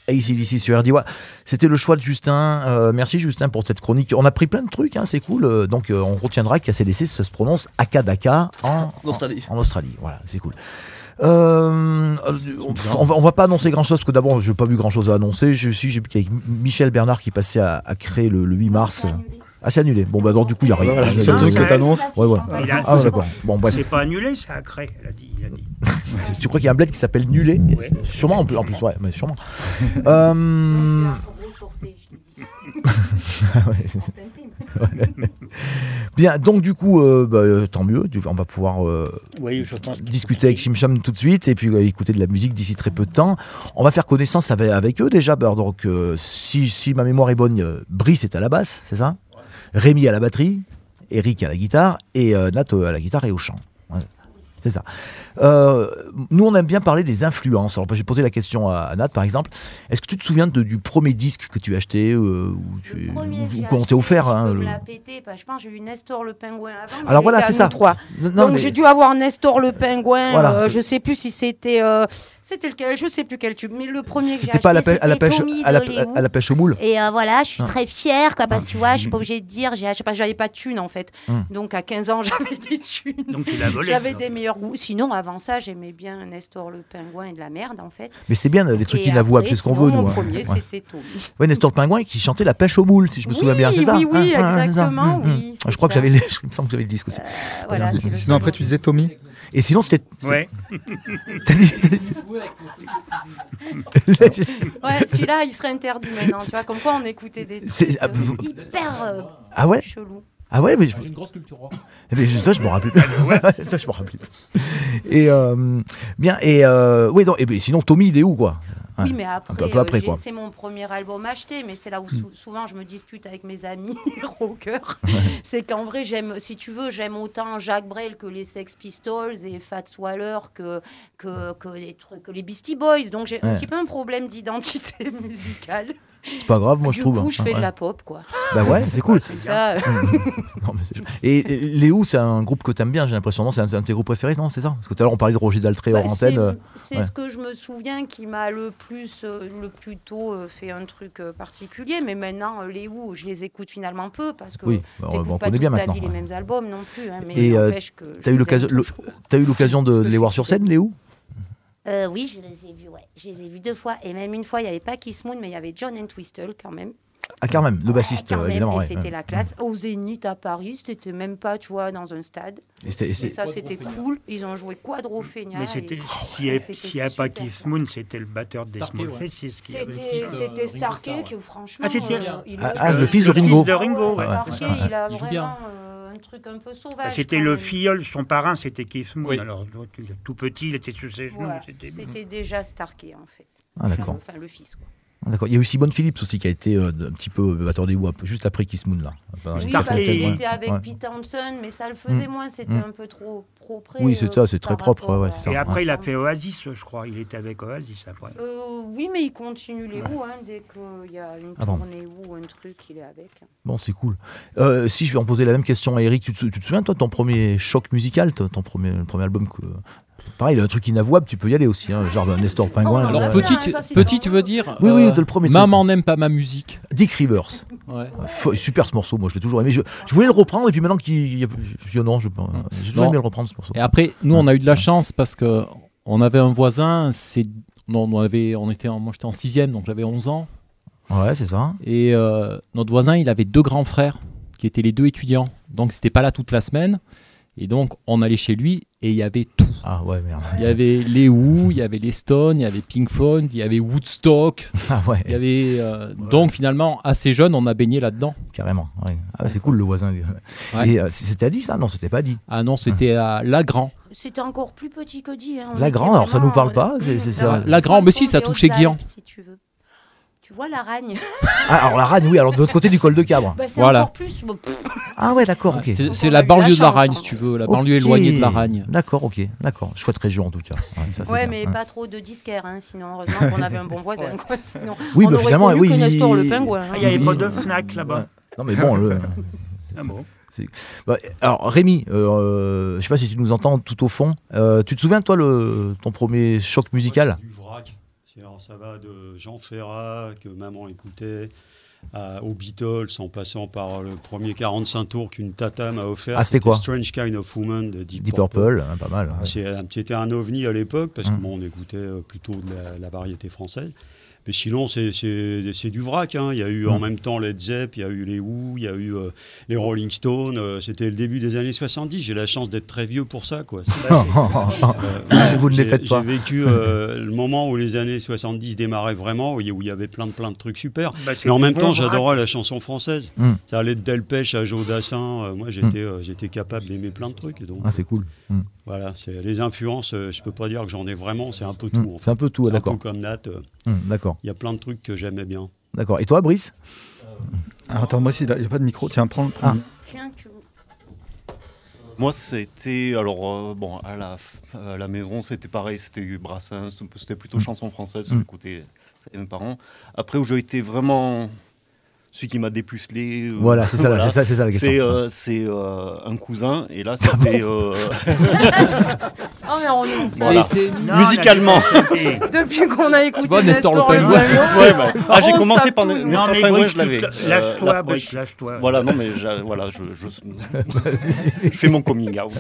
A C D C sur R D I. C'était le choix de Justin. Euh, merci Justin pour cette chronique. On a pris plein de trucs, hein, c'est cool. Euh, donc euh, on retiendra qu'A C D C, ça se prononce Akadaka en, en Australie. En, en Australie, voilà, c'est cool. Euh, on, on, va, on va pas annoncer grand chose parce que d'abord je n'ai pas vu grand chose à annoncer. Je suis j'ai vu qu'avec Michel Bernard qui passait à, à créer le, le huit mars. Ah, c'est annulé. Bon, bah, donc, du coup, il n'y a rien. Voilà, c'est le truc que t'annonces. Ouais, ouais. A, ah, d'accord. Bon, bref. C'est pas annulé, c'est à créer, il a dit. Il a dit. Tu crois qu'il y a un bled qui s'appelle Nulé ouais. Sûrement, en plus, en plus, ouais, mais sûrement. euh... Bien, donc du coup, euh, bah, tant mieux, on va pouvoir euh, oui, je pense discuter avec Chim Cham tout de suite et puis euh, écouter de la musique d'ici très peu de temps. On va faire connaissance avec, avec eux déjà. Bah, donc, euh, si, si ma mémoire est bonne, euh, Brice est à la basse, c'est ça? Rémi à la batterie, Eric à la guitare et euh, Nat à la guitare et au chant. Ouais. C'est ça. Euh, nous, on aime bien parler des influences. Alors, j'ai posé la question à, à Nat, par exemple. Est-ce que tu te souviens de, du premier disque que tu as acheté euh, ou, tu, ou qu'on t'ait offert hein, Je le... me l'ai pété. Bah, je pense que j'ai eu Nestor le Pingouin avant. Alors voilà, c'est ça. Trois. Non, Donc mais... j'ai dû avoir Nestor le Pingouin. Voilà. Euh, je sais plus si c'était, euh, c'était lequel. Je sais plus quel tube. Mais le premier que j'ai acheté, pas à la, pê- à la pêche, Tommy à la, à la pêche au moule. Et euh, voilà, je suis ah. très fière, quoi, parce que tu vois, je suis pas obligée de dire, j'ai, je sais pas, j'avais pas de thunes en fait. Hum. Donc à quinze ans, j'avais des thunes. Donc tu l'as volé. J'avais alors. Des meilleurs goûts. Sinon, avant ça, j'aimais bien Nestor le Pingouin et de la merde en fait. Mais c'est bien les trucs et inavouables, c'est ce qu'on veut mon nous. Mon premier, hein. c'était Tommy. Oui, Nestor le Pingouin qui chantait la pêche au moule, si je me oui, souviens bien, c'est ça? Oui, oui, ah, exactement, ah, oui. Je crois ça. que j'avais, je me semble que j'avais le disque aussi. Euh, voilà, sinon après tu disais Tommy. Et sinon c'était. Ouais. T'as dit. Ouais, celui-là, il serait interdit maintenant. Tu vois, comme quoi on écoutait des trucs c'est... Euh, hyper euh, ah ouais chelous. Ah ouais, mais je... j'ai une grosse culture rock. Mais je, toi, je me rappelle plus. Toi, je me rappelle plus. Et euh, bien, et euh, oui, non, et ben, sinon Tommy, il est où quoi? Oui, mais après, un peu, un peu après euh, quoi. C'est mon premier album acheté, mais c'est là où sou- souvent je me dispute avec mes amis rockers. C'est qu'en vrai, j'aime, si tu veux, j'aime autant Jacques Brel que les Sex Pistols et Fats Waller que, que, que, les, que les Beastie Boys. Donc j'ai ouais. un petit peu un problème d'identité musicale. C'est pas grave, moi du je trouve. Du coup, je fais ouais. de la pop, quoi. Bah ouais, c'est cool. C'est ça. non, mais c'est... Et, et Léo, c'est un groupe que t'aimes bien, j'ai l'impression. Non, c'est un, c'est un de tes groupes préférés, non? C'est ça? Parce que tout à l'heure, on parlait de Roger Daltrey bah, hors antenne. Euh... C'est ouais. ce que je me souviens qui m'a le plus, euh, le plus tôt euh, fait un truc euh, particulier. Mais maintenant, euh, Léo, je les écoute finalement peu parce que oui, bah, on, on pas connaît bien toute maintenant. Ta vie, ouais. les mêmes albums non plus. Hein, mais et euh, que t'as eu l'occasion, le, t'as eu l'occasion de, de les voir sur scène, Léo? Euh, oui, je les ai vus, ouais. Je les ai vus deux fois. Et même une fois, il n'y avait pas Kiss Moon, mais il y avait John Entwistle quand même. Ah, quand même, le bassiste, ah, évidemment. Et ouais, c'était ouais. la classe. Au Zénith à Paris, c'était même pas, tu vois, dans un stade. Et, c'était, et, et ça, c'était cool. Ils ont joué Quadrophenia. Mais c'était, s'il n'y a pas Keith Moon, c'était le batteur des Small Faces. Qui c'était c'était Starkey, qui franchement. Ah, c'était euh, il ah, ah, le fils de Ringo. Le fils de Ringo, ouais. Starkey, il a il vraiment euh, un truc un peu sauvage. C'était le filleul, son parrain, c'était Keith Moon. Oui. Alors, tout petit, il était sur ses genoux. Voilà. C'était, c'était déjà Starkey, en fait. Ah, d'accord. Enfin, le fils, quoi. Ah, d'accord. Il y a eu Simon Phillips aussi qui a été euh, un petit peu batteur des Who, juste après Kiss Moon là. Oui, parce qu'il était avec ouais. Pete Townsend, mais ça le faisait mmh. moins, c'était mmh. un peu trop propre. Oui, c'est ça, c'est très propre. Ouais, c'est ça. Et après, ouais. il a fait Oasis, je crois. Il était avec Oasis après. Euh, oui, mais il continue les Who, hein, dès qu'il y a une ah, tournée Who, un truc, il est avec. Bon, c'est cool. Euh, si je vais en poser la même question à Eric, tu te, tu te souviens, toi, de ton premier choc musical, ton premier, le premier album que. Pareil, il a un truc inavouable, tu peux y aller aussi, hein, genre Nestor Pingouin. Alors, petit, tu, petit tu veux dire oui, oui, euh, le premier Maman truc. N'aime pas ma musique. Dick Rivers. Ouais. Euh, super ce morceau, moi je l'ai toujours aimé. Je, je voulais le reprendre et puis maintenant qu'il y a. Je, non, je, j'ai toujours aimé le reprendre ce morceau. Et après, nous on a eu de la chance parce qu'on avait un voisin, c'est, non, on, avait, on était en, moi j'étais en sixième, donc j'avais onze ans. Ouais, c'est ça. Et euh, notre voisin, il avait deux grands frères qui étaient les deux étudiants. Donc c'était pas là toute la semaine. Et donc, on allait chez lui et il y avait tout. Ah ouais, merde. Il y avait les Who, il y avait les Stones, il y avait Pink Floyd, il y avait Woodstock. Ah ouais. Il y avait, euh, ouais. Donc, finalement, assez jeune, on a baigné là-dedans. Carrément, ouais. Ah, c'est cool le voisin. Ouais. Et euh, c'était à Die ça? Non, c'était pas Die. Ah non, c'était à Lagrand. C'était encore plus petit que Die. Hein. Lagrand, alors ça nous parle pas, c'est, c'est ça. Lagrand, mais si, ça touchait Guihan. Si tu veux. Tu vois la Ragne. Ah, alors la Ragne, oui, alors de l'autre côté du col de Cabre. Bah, c'est voilà. Encore plus. Bon, ah ouais, d'accord, ok. C'est, c'est la banlieue la de la Ragne, hein. Si tu veux, la banlieue okay. éloignée de la Ragne. D'accord, ok, d'accord. Chouette région en tout cas. Ouais, ça, ouais mais ouais. Pas trop de disquaires, hein, sinon heureusement qu'on avait un bon voisin. Ouais. Quoi, sinon, oui, on bah finalement, oui. Que Nestor le Pingouin. Il n'y avait pas de Fnac là-bas. Ouais. Non mais bon, le. Ah bon. C'est... Bah, alors Rémi, euh, je ne sais pas si tu nous entends tout au fond. Euh, tu te souviens toi le ton premier choc musical? Du vrac. Alors, ça va de Jean Ferrat, que maman écoutait, à, aux Beatles, en passant par le premier quarante-cinq tours qu'une tata m'a offert. Ah, c'était quoi? Strange Kind of Woman de Deep, Deep Purple. Purple, hein, pas mal. Ouais. C'est, c'était un ovni à l'époque, parce Mmh. que bon, on écoutait plutôt de la, la variété française. Mais sinon, c'est, c'est, c'est du vrac. Hein. Il y a eu mmh. en même temps Led Zepp, il y a eu les Who, il y a eu euh, les Rolling Stones. Euh, c'était le début des années soixante-dix. J'ai la chance d'être très vieux pour ça. Quoi. C'est, euh, euh, Vous ne les j'ai, faites pas. J'ai vécu euh, le moment où les années soixante-dix démarraient vraiment, où il y avait plein de, plein de trucs super. Bah, Mais en même bon temps, vrac. J'adorais la chanson française. Mmh. Ça allait de Delpech à Joe Dassin. Euh, moi, j'étais, mmh. euh, j'étais capable d'aimer plein de trucs. Donc, ah, c'est cool. Mmh. Voilà, c'est, les influences, euh, je ne peux pas dire que j'en ai vraiment. C'est un peu tout. Mmh. En fait. C'est un peu tout, c'est d'accord. Un peu comme Nat. Euh, mmh, d'accord. Il y a plein de trucs que j'aimais bien. D'accord. Et toi, Brice? Alors, attends, moi, il n'y a pas de micro. Tiens, prends le premier. Tiens, tu... Moi, c'était. Alors, euh, bon, à la, à la maison, c'était pareil. C'était Brassens. C'était plutôt mmh. chanson française. Mmh. J'écoutais ça avec mes parents. Après, où j'ai été vraiment. Celui qui m'a dépucelé. Euh, voilà, c'est ça, voilà. c'est ça, c'est ça la question. C'est, euh, c'est euh, un cousin, et là, c'était. Euh... oh, mais on est voilà. c'est... Non, musicalement. Depuis qu'on a écouté bon, Nestor Nestor Le Pen. Ouais, bah, ah, j'ai commencé par Nestor Non, mais Pen, Brice, je l'avais. Lâche-toi, Brice, lâche-toi. Voilà, non, mais voilà, je, je, je fais mon coming out.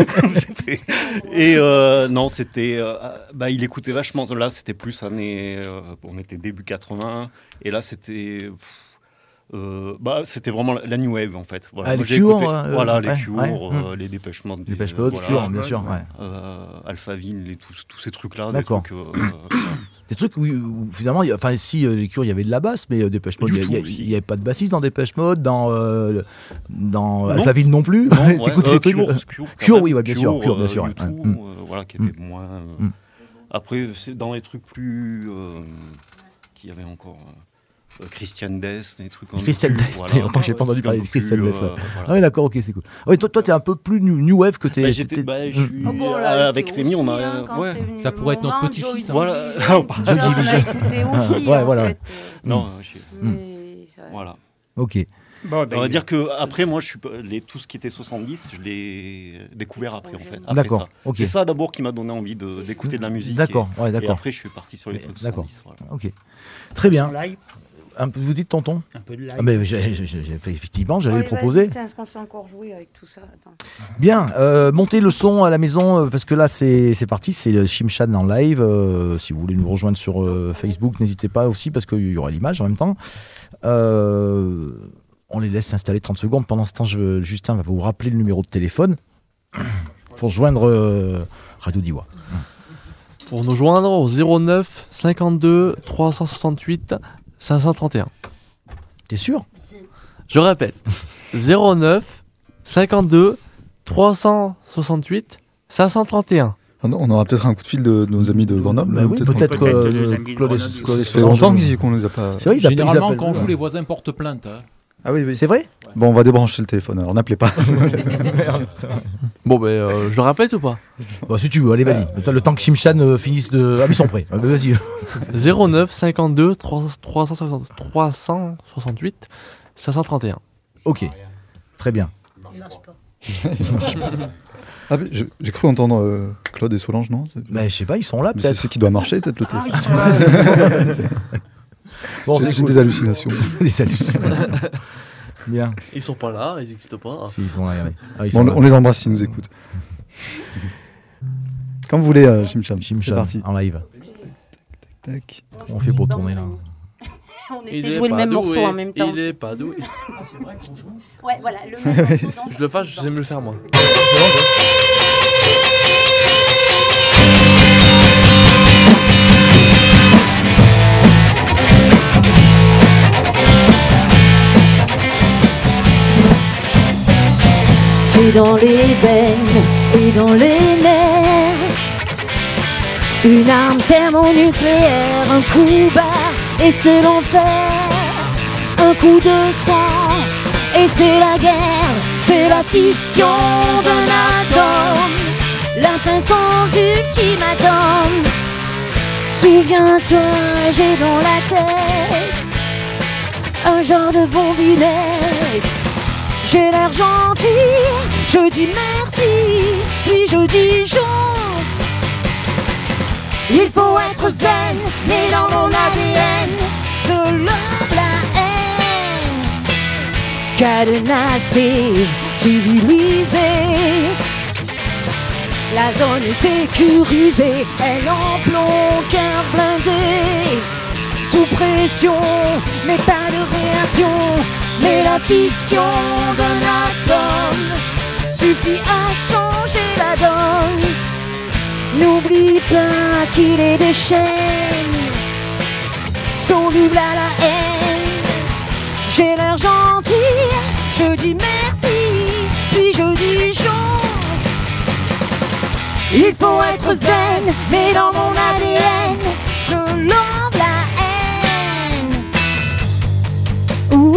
Et euh, non, c'était. Euh, bah, il écoutait vachement. Là, c'était plus années. Euh, on était début quatre-vingts. Et là, c'était. Pff, Euh, bah, c'était vraiment la, la new wave en fait. Voilà, ah, moi, les Cure, écouté, euh, voilà, ouais, les Cure, ouais, euh, mmh. les Dépêche Mode, les Dépêche Mode, voilà, Cure, bien sûr, ouais. euh, Alphaville, les tous, tous ces trucs-là. D'accord. Des trucs, euh, des trucs où, où finalement, y a, enfin si euh, les Cure, il y avait de la basse, mais euh, Dépêche Mode, il n'y avait pas de bassiste dans Dépêche Mode, dans euh, dans non. Alphaville non plus. Non, ouais, T'écoutes euh, les trucs. Cure, Cure, Cure oui, ouais, bien Cure, sûr, Cure, bien sûr. Euh, YouTube, ouais. euh, voilà, qui était mmh. moins. Euh, mmh. Après, c'est dans les trucs plus, euh, qui y avait encore. Euh, Christian Death, des trucs comme ça. Christian Death, voilà, longtemps que j'ai pas entendu parler de Christian plus, Death. Euh, voilà. Ah oui, d'accord, ok, c'est cool. Ah oui, toi, toi, t'es un peu plus new, new wave que t'es. Bah, j'étais, bah, je suis, oh bon, là, euh, avec Rémi, on a. Hein, ouais. Ça pourrait être notre petit-fils. Hein. Voilà. Joy Division. aussi. Ouais, en voilà. fait. Non, je... Mais, voilà. Ok. Bon, on va dire que après moi je suis les, tout ce qui était soixante-dix je l'ai découvert après en fait après d'accord ça. Okay. C'est ça d'abord qui m'a donné envie de, d'écouter de la musique d'accord et, ouais, d'accord et après je suis parti sur les trucs d'accord soixante-dix voilà. ok très bien live. Un peu, vous dites tonton un peu de live. Ah, mais j'ai, j'ai, j'ai, effectivement j'allais oh, le proposer est-ce qu'on s'est encore joué avec tout ça attends. Bien euh, montez le son à la maison euh, parce que là c'est, c'est parti c'est le Shimshan en live euh, si vous voulez nous rejoindre sur euh, Facebook n'hésitez pas aussi parce qu'il y aura l'image en même temps euh, on les laisse s'installer trente secondes. Pendant ce temps, je, Justin va vous rappeler le numéro de téléphone pour joindre euh, Radio Diois. Pour nous joindre au zéro neuf cinquante-deux trois cent soixante-huit cinq cent trente et un. T'es sûr ? Je répète. zéro neuf cinquante-deux trois cent soixante-huit cinq cent trente et un. On aura peut-être un coup de fil de, de nos amis de Grenoble. Bah oui, peut-être, peut-être, peut-être euh, Claude, ça fait longtemps qu'on les a pas. C'est vrai, ils Généralement, appellent, quand on joue, les voisins portent plainte. Hein. Ah oui, oui. C'est vrai ? Bon, on va débrancher le téléphone, alors n'appelez pas. Bon, ben, euh, je le répète ou pas ? Bah, si tu veux, allez, vas-y. Le, le temps que Shimshan euh, finisse de. Ah, mais ils sont prêts. Ah, bah, vas-y. zéro neuf cinquante-deux trois cent soixante-huit cinq cent trente et un. Ok, très bien. Il marche pas. Il marche pas. Ah, je, j'ai cru entendre euh, Claude et Solange, non ? Mais je sais pas, ils sont là, mais peut-être. C'est ce qui doit marcher, peut-être, le téléphone. Ah, ils sont là. Bon, j'ai, c'est j'ai cool. des hallucinations. Des hallucinations. Bien. Ils sont pas là, ils n'existent pas. Si, ils sont là, oui. Ah, ils bon, sont on, là. on les embrasse s'ils nous écoutent. Quand vous voulez, euh, Shimsham. Shimsham, parti. En live. Tac, tac. Comment on fait pour tourner là ? On essaie de jouer le même doué. morceau en même temps. Il est pas doué. Ouais, voilà, le même morceau. Dans... Je le fais, j'aime le faire moi. C'est bon, J'ai dans les veines et dans les nerfs une arme thermonucléaire, un coup bas et c'est l'enfer, un coup de sang et c'est la guerre, c'est la fission d'un atome, la fin sans ultimatum. Souviens-toi, j'ai dans la tête un genre de bombinette. J'ai l'air gentil, je dis merci, puis je dis chante. Il faut être zen, mais dans mon A D N, selon la haine. Cadenassé, civilisé, la zone est sécurisée, elle en plomb, cœur blindé. Sous pression, mais pas de réaction, mais la fission d'un atome suffit à changer la donne. N'oublie pas qu'il est des chaînes solubles à la haine. J'ai l'air gentil, je dis merci, puis je disjoncte. Il faut être zen, mais dans mon A D N, je love la haine. Ouh.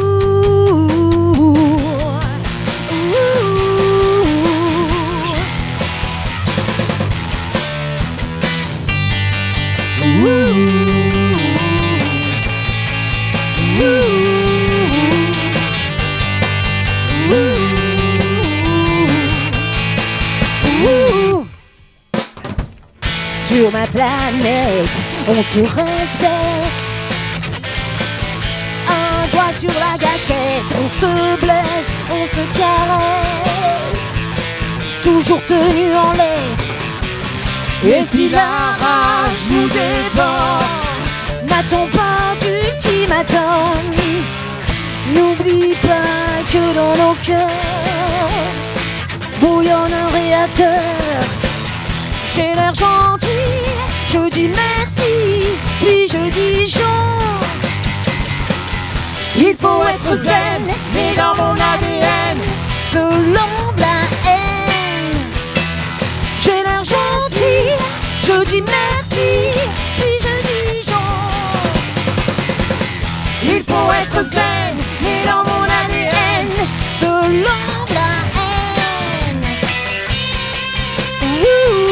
Sur ma planète, on se respecte. Un doigt sur la gâchette, on se blesse, on se caresse. Toujours tenu en laisse. Et si la rage nous déborde, n'attends pas d'ultimatum. N'oublie pas que dans nos cœurs bouillonne un réacteur. J'ai l'air gentil, je dis merci, puis je disjoncte. Il faut être zen, mais dans mon A D N, selon la haine. J'ai l'air gentil, je dis merci, puis je disjoncte. Il faut être zen, mais dans mon A D N, selon la haine. Ouh.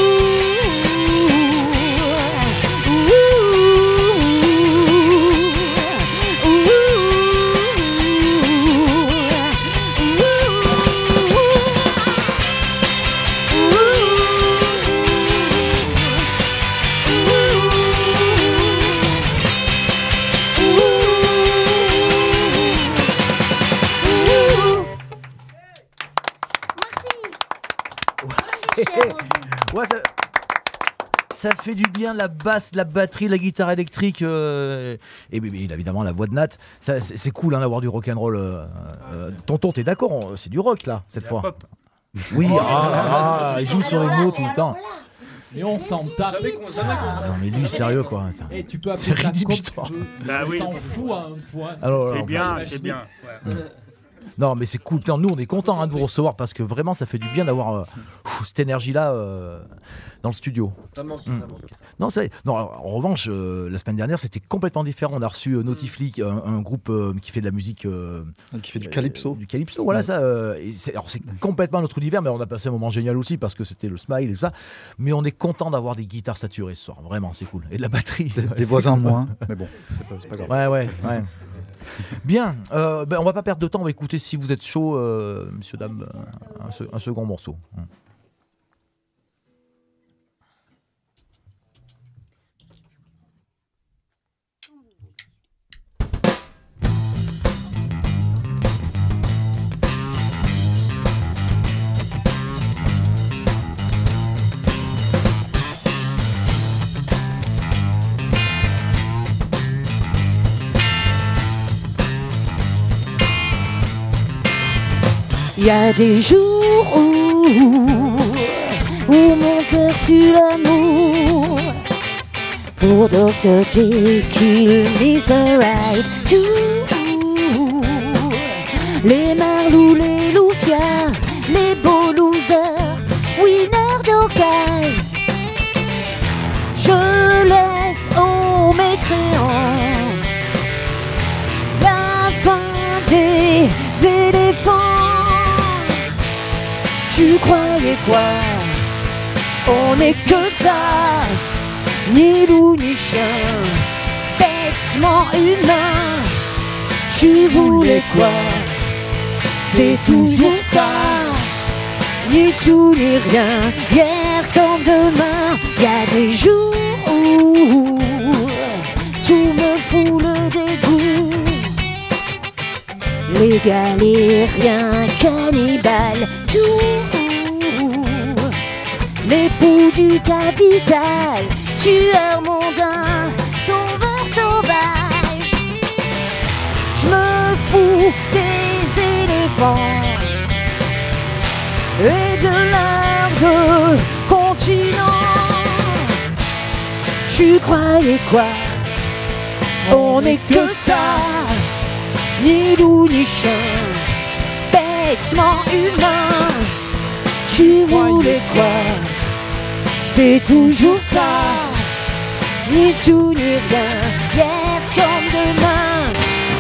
Ouais, ça, ça fait du bien, la basse, la batterie, la guitare électrique euh, et, et évidemment la voix de Nat. Ça, c'est, c'est cool hein, d'avoir du rock'n'roll. Euh, euh, tonton, t'es d'accord? C'est du rock là cette fois. Pop. Oui, oh, ah, ah, il joue sur les mots tout le temps. Et on s'en tape. Ah, non mais lui sérieux quoi. Et tu peux appeler ça comme tu veux. Bah oui. On s'en fout à un point. Alors, c'est alors, bien, bah, c'est bien. Ouais. Non mais c'est cool. Putain, nous on est contents hein, de vous recevoir parce que vraiment ça fait du bien d'avoir euh, cette énergie là euh, dans le studio. Ça manque, mmh. ça manque. Non, ça, non alors, en revanche euh, la semaine dernière c'était complètement différent. On a reçu euh, Notifly, un, un groupe euh, qui fait de la musique, euh, qui fait du calypso. Euh, du calypso, voilà ouais. ça. Euh, et c'est, alors c'est complètement notre univers, mais on a passé un moment génial aussi parce que c'était le smile et tout ça. Mais on est content d'avoir des guitares saturées ce soir. Vraiment c'est cool. Et de la batterie. Les, les voisins moins, mais bon c'est pas, c'est pas grave. Ouais ouais ouais. Bien, euh, ben on va pas perdre de temps, on va écouter si vous êtes chaud, euh, messieurs, dames, un, un second morceau. Il y a des jours où, où mon cœur suit l'amour. Pour docteur Jekyll, mister Hyde, tout. Les marlous, les loufias, les beaux losers, winners d'occasion. Je laisse aux mécréants la fin des éléphants. Tu croyais quoi? On n'est que ça, ni loup ni chien, bêtement humain. Tu voulais quoi? C'est toujours ça, ni tout ni rien, hier comme demain. Y a des jours tout me fout le dégoût. Les galériens, cannibales, tout. L'époux du capital, tueur mondain, sauveur sauvage. Je me fous des éléphants et de leurs deux continents. Tu croyais quoi? On n'est que ça, ni loup ni chien, bêtement humain. Tu voulais quoi? C'est toujours ça, ni tout ni rien, hier comme demain.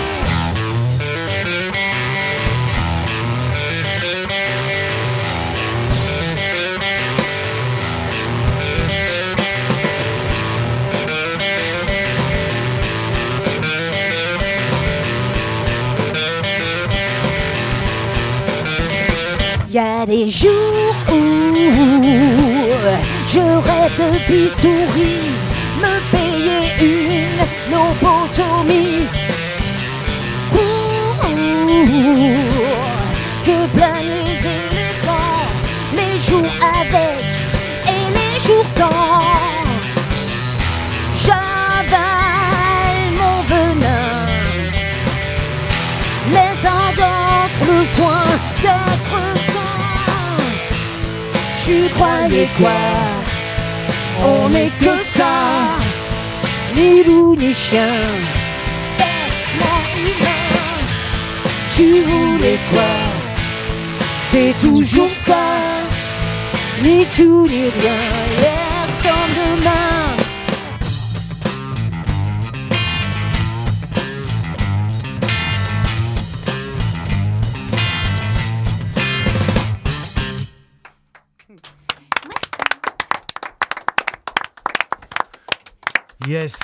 Y a des jours où je rêve de bistouri, me payer une lobotomie pour que planent les éléphants, les jours avec et les jours sans. J'avale mon venin, laissant d'autres le soin d'être sain. Tu croyais quoi? On n'est que ça, ni loup ni chien, bêtement humain. Tu voulais quoi? C'est toujours ça, ni tout ni rien, l'air comme demain. Yes.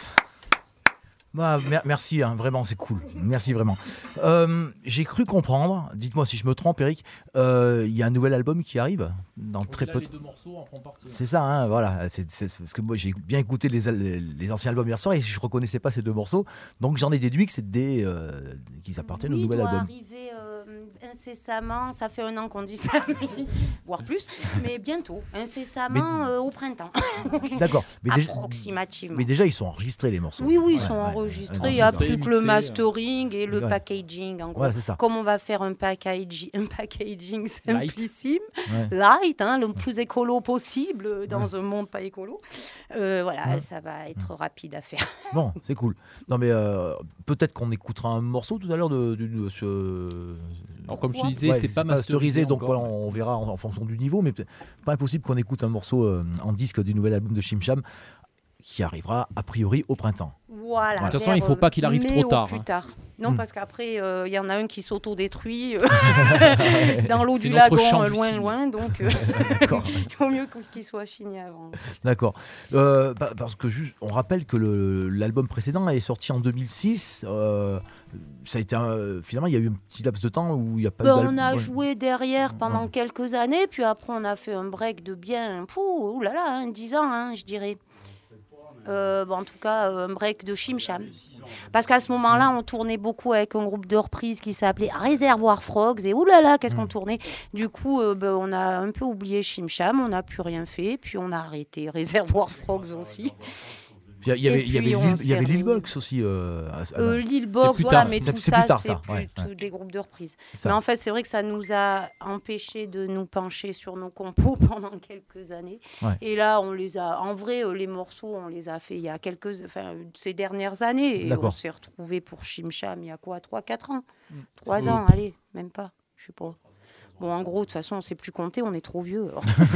Bah, mer- merci, hein, vraiment, c'est cool. Merci vraiment. Euh, j'ai cru comprendre, dites-moi si je me trompe, Eric, il euh, y a un nouvel album qui arrive dans donc très là, peu. Les deux morceaux en font partie. C'est ça, hein, voilà. C'est, c'est, c'est, parce que moi, j'ai bien écouté les, les, les anciens albums hier soir et je ne reconnaissais pas ces deux morceaux. Donc j'en ai déduit que c'est des euh, qu'ils appartiennent oui, au nouvel doit album. Arriver euh, incessamment, ça fait un an qu'on dit ça, mais, voire plus, mais bientôt, incessamment mais, euh, au printemps. D'accord. Mais approximativement. Mais déjà, ils sont enregistrés les morceaux. Oui, oui, ils ouais, sont ouais, enregistrés. Ouais, il n'y a plus que le mastering et le ouais. packaging. En gros. Voilà, c'est ça. Comme on va faire un, package, un packaging simplissime, light, ouais. light hein, le plus écolo possible dans ouais. un monde pas écolo, euh, voilà, ouais. ça va être ouais. rapide à faire. Bon, c'est cool. Non, mais euh, peut-être qu'on écoutera un morceau tout à l'heure de, de, de ce. Alors, comme je te disais, ouais, c'est, c'est pas masterisé, masterisé donc encore, voilà, on verra en, en fonction du niveau, mais pas impossible qu'on écoute un morceau euh, en disque du nouvel album de Chim Cham qui arrivera a priori au printemps. Voilà. De toute façon, il ne faut pas qu'il arrive trop tard. Plus hein. tard. Non, mmh. parce qu'après, il euh, y en a un qui s'auto-détruit euh, dans l'eau du lagon, euh, loin, loin. Donc, euh, il vaut mieux qu'il soit fini avant. D'accord. Euh, parce que juste, on rappelle que le, l'album précédent est sorti en deux mille six. Euh, ça a été un, finalement, il y a eu un petit laps de temps où il n'y a pas ben, eu d'album. On a joué derrière pendant ouais. quelques années, puis après, on a fait un break de bien, pouh, oulala, hein, dix ans, hein, je dirais. Euh, bon, en tout cas, un break de Chim Cham. Parce qu'à ce moment-là, on tournait beaucoup avec un groupe de reprises qui s'appelait Réservoir Frogs. Et oulala, qu'est-ce mmh. qu'on tournait. Du coup, euh, ben, on a un peu oublié Chim Cham, on n'a plus rien fait. Puis on a arrêté Réservoir Frogs aussi. Il y avait, il y avait, Lil, il y avait Lil Box aussi. Euh, à, euh, Lil Box, voilà, tard. mais c'est, tout c'est ça, plus tard, c'est ça. plus Ouais, tout ouais. des groupes de reprises. Mais en fait, c'est vrai que ça nous a empêché de nous pencher sur nos compos pendant quelques années. Ouais. Et là, on les a, en vrai, les morceaux, on les a fait il y a quelques, enfin, ces dernières années. Et D'accord. on s'est retrouvés pour Chim Cham il y a quoi, trois quatre ans mmh. trois mmh. ans, allez, même pas, je sais pas. Bon, en gros, de toute façon, on ne sait plus compter, on est trop vieux.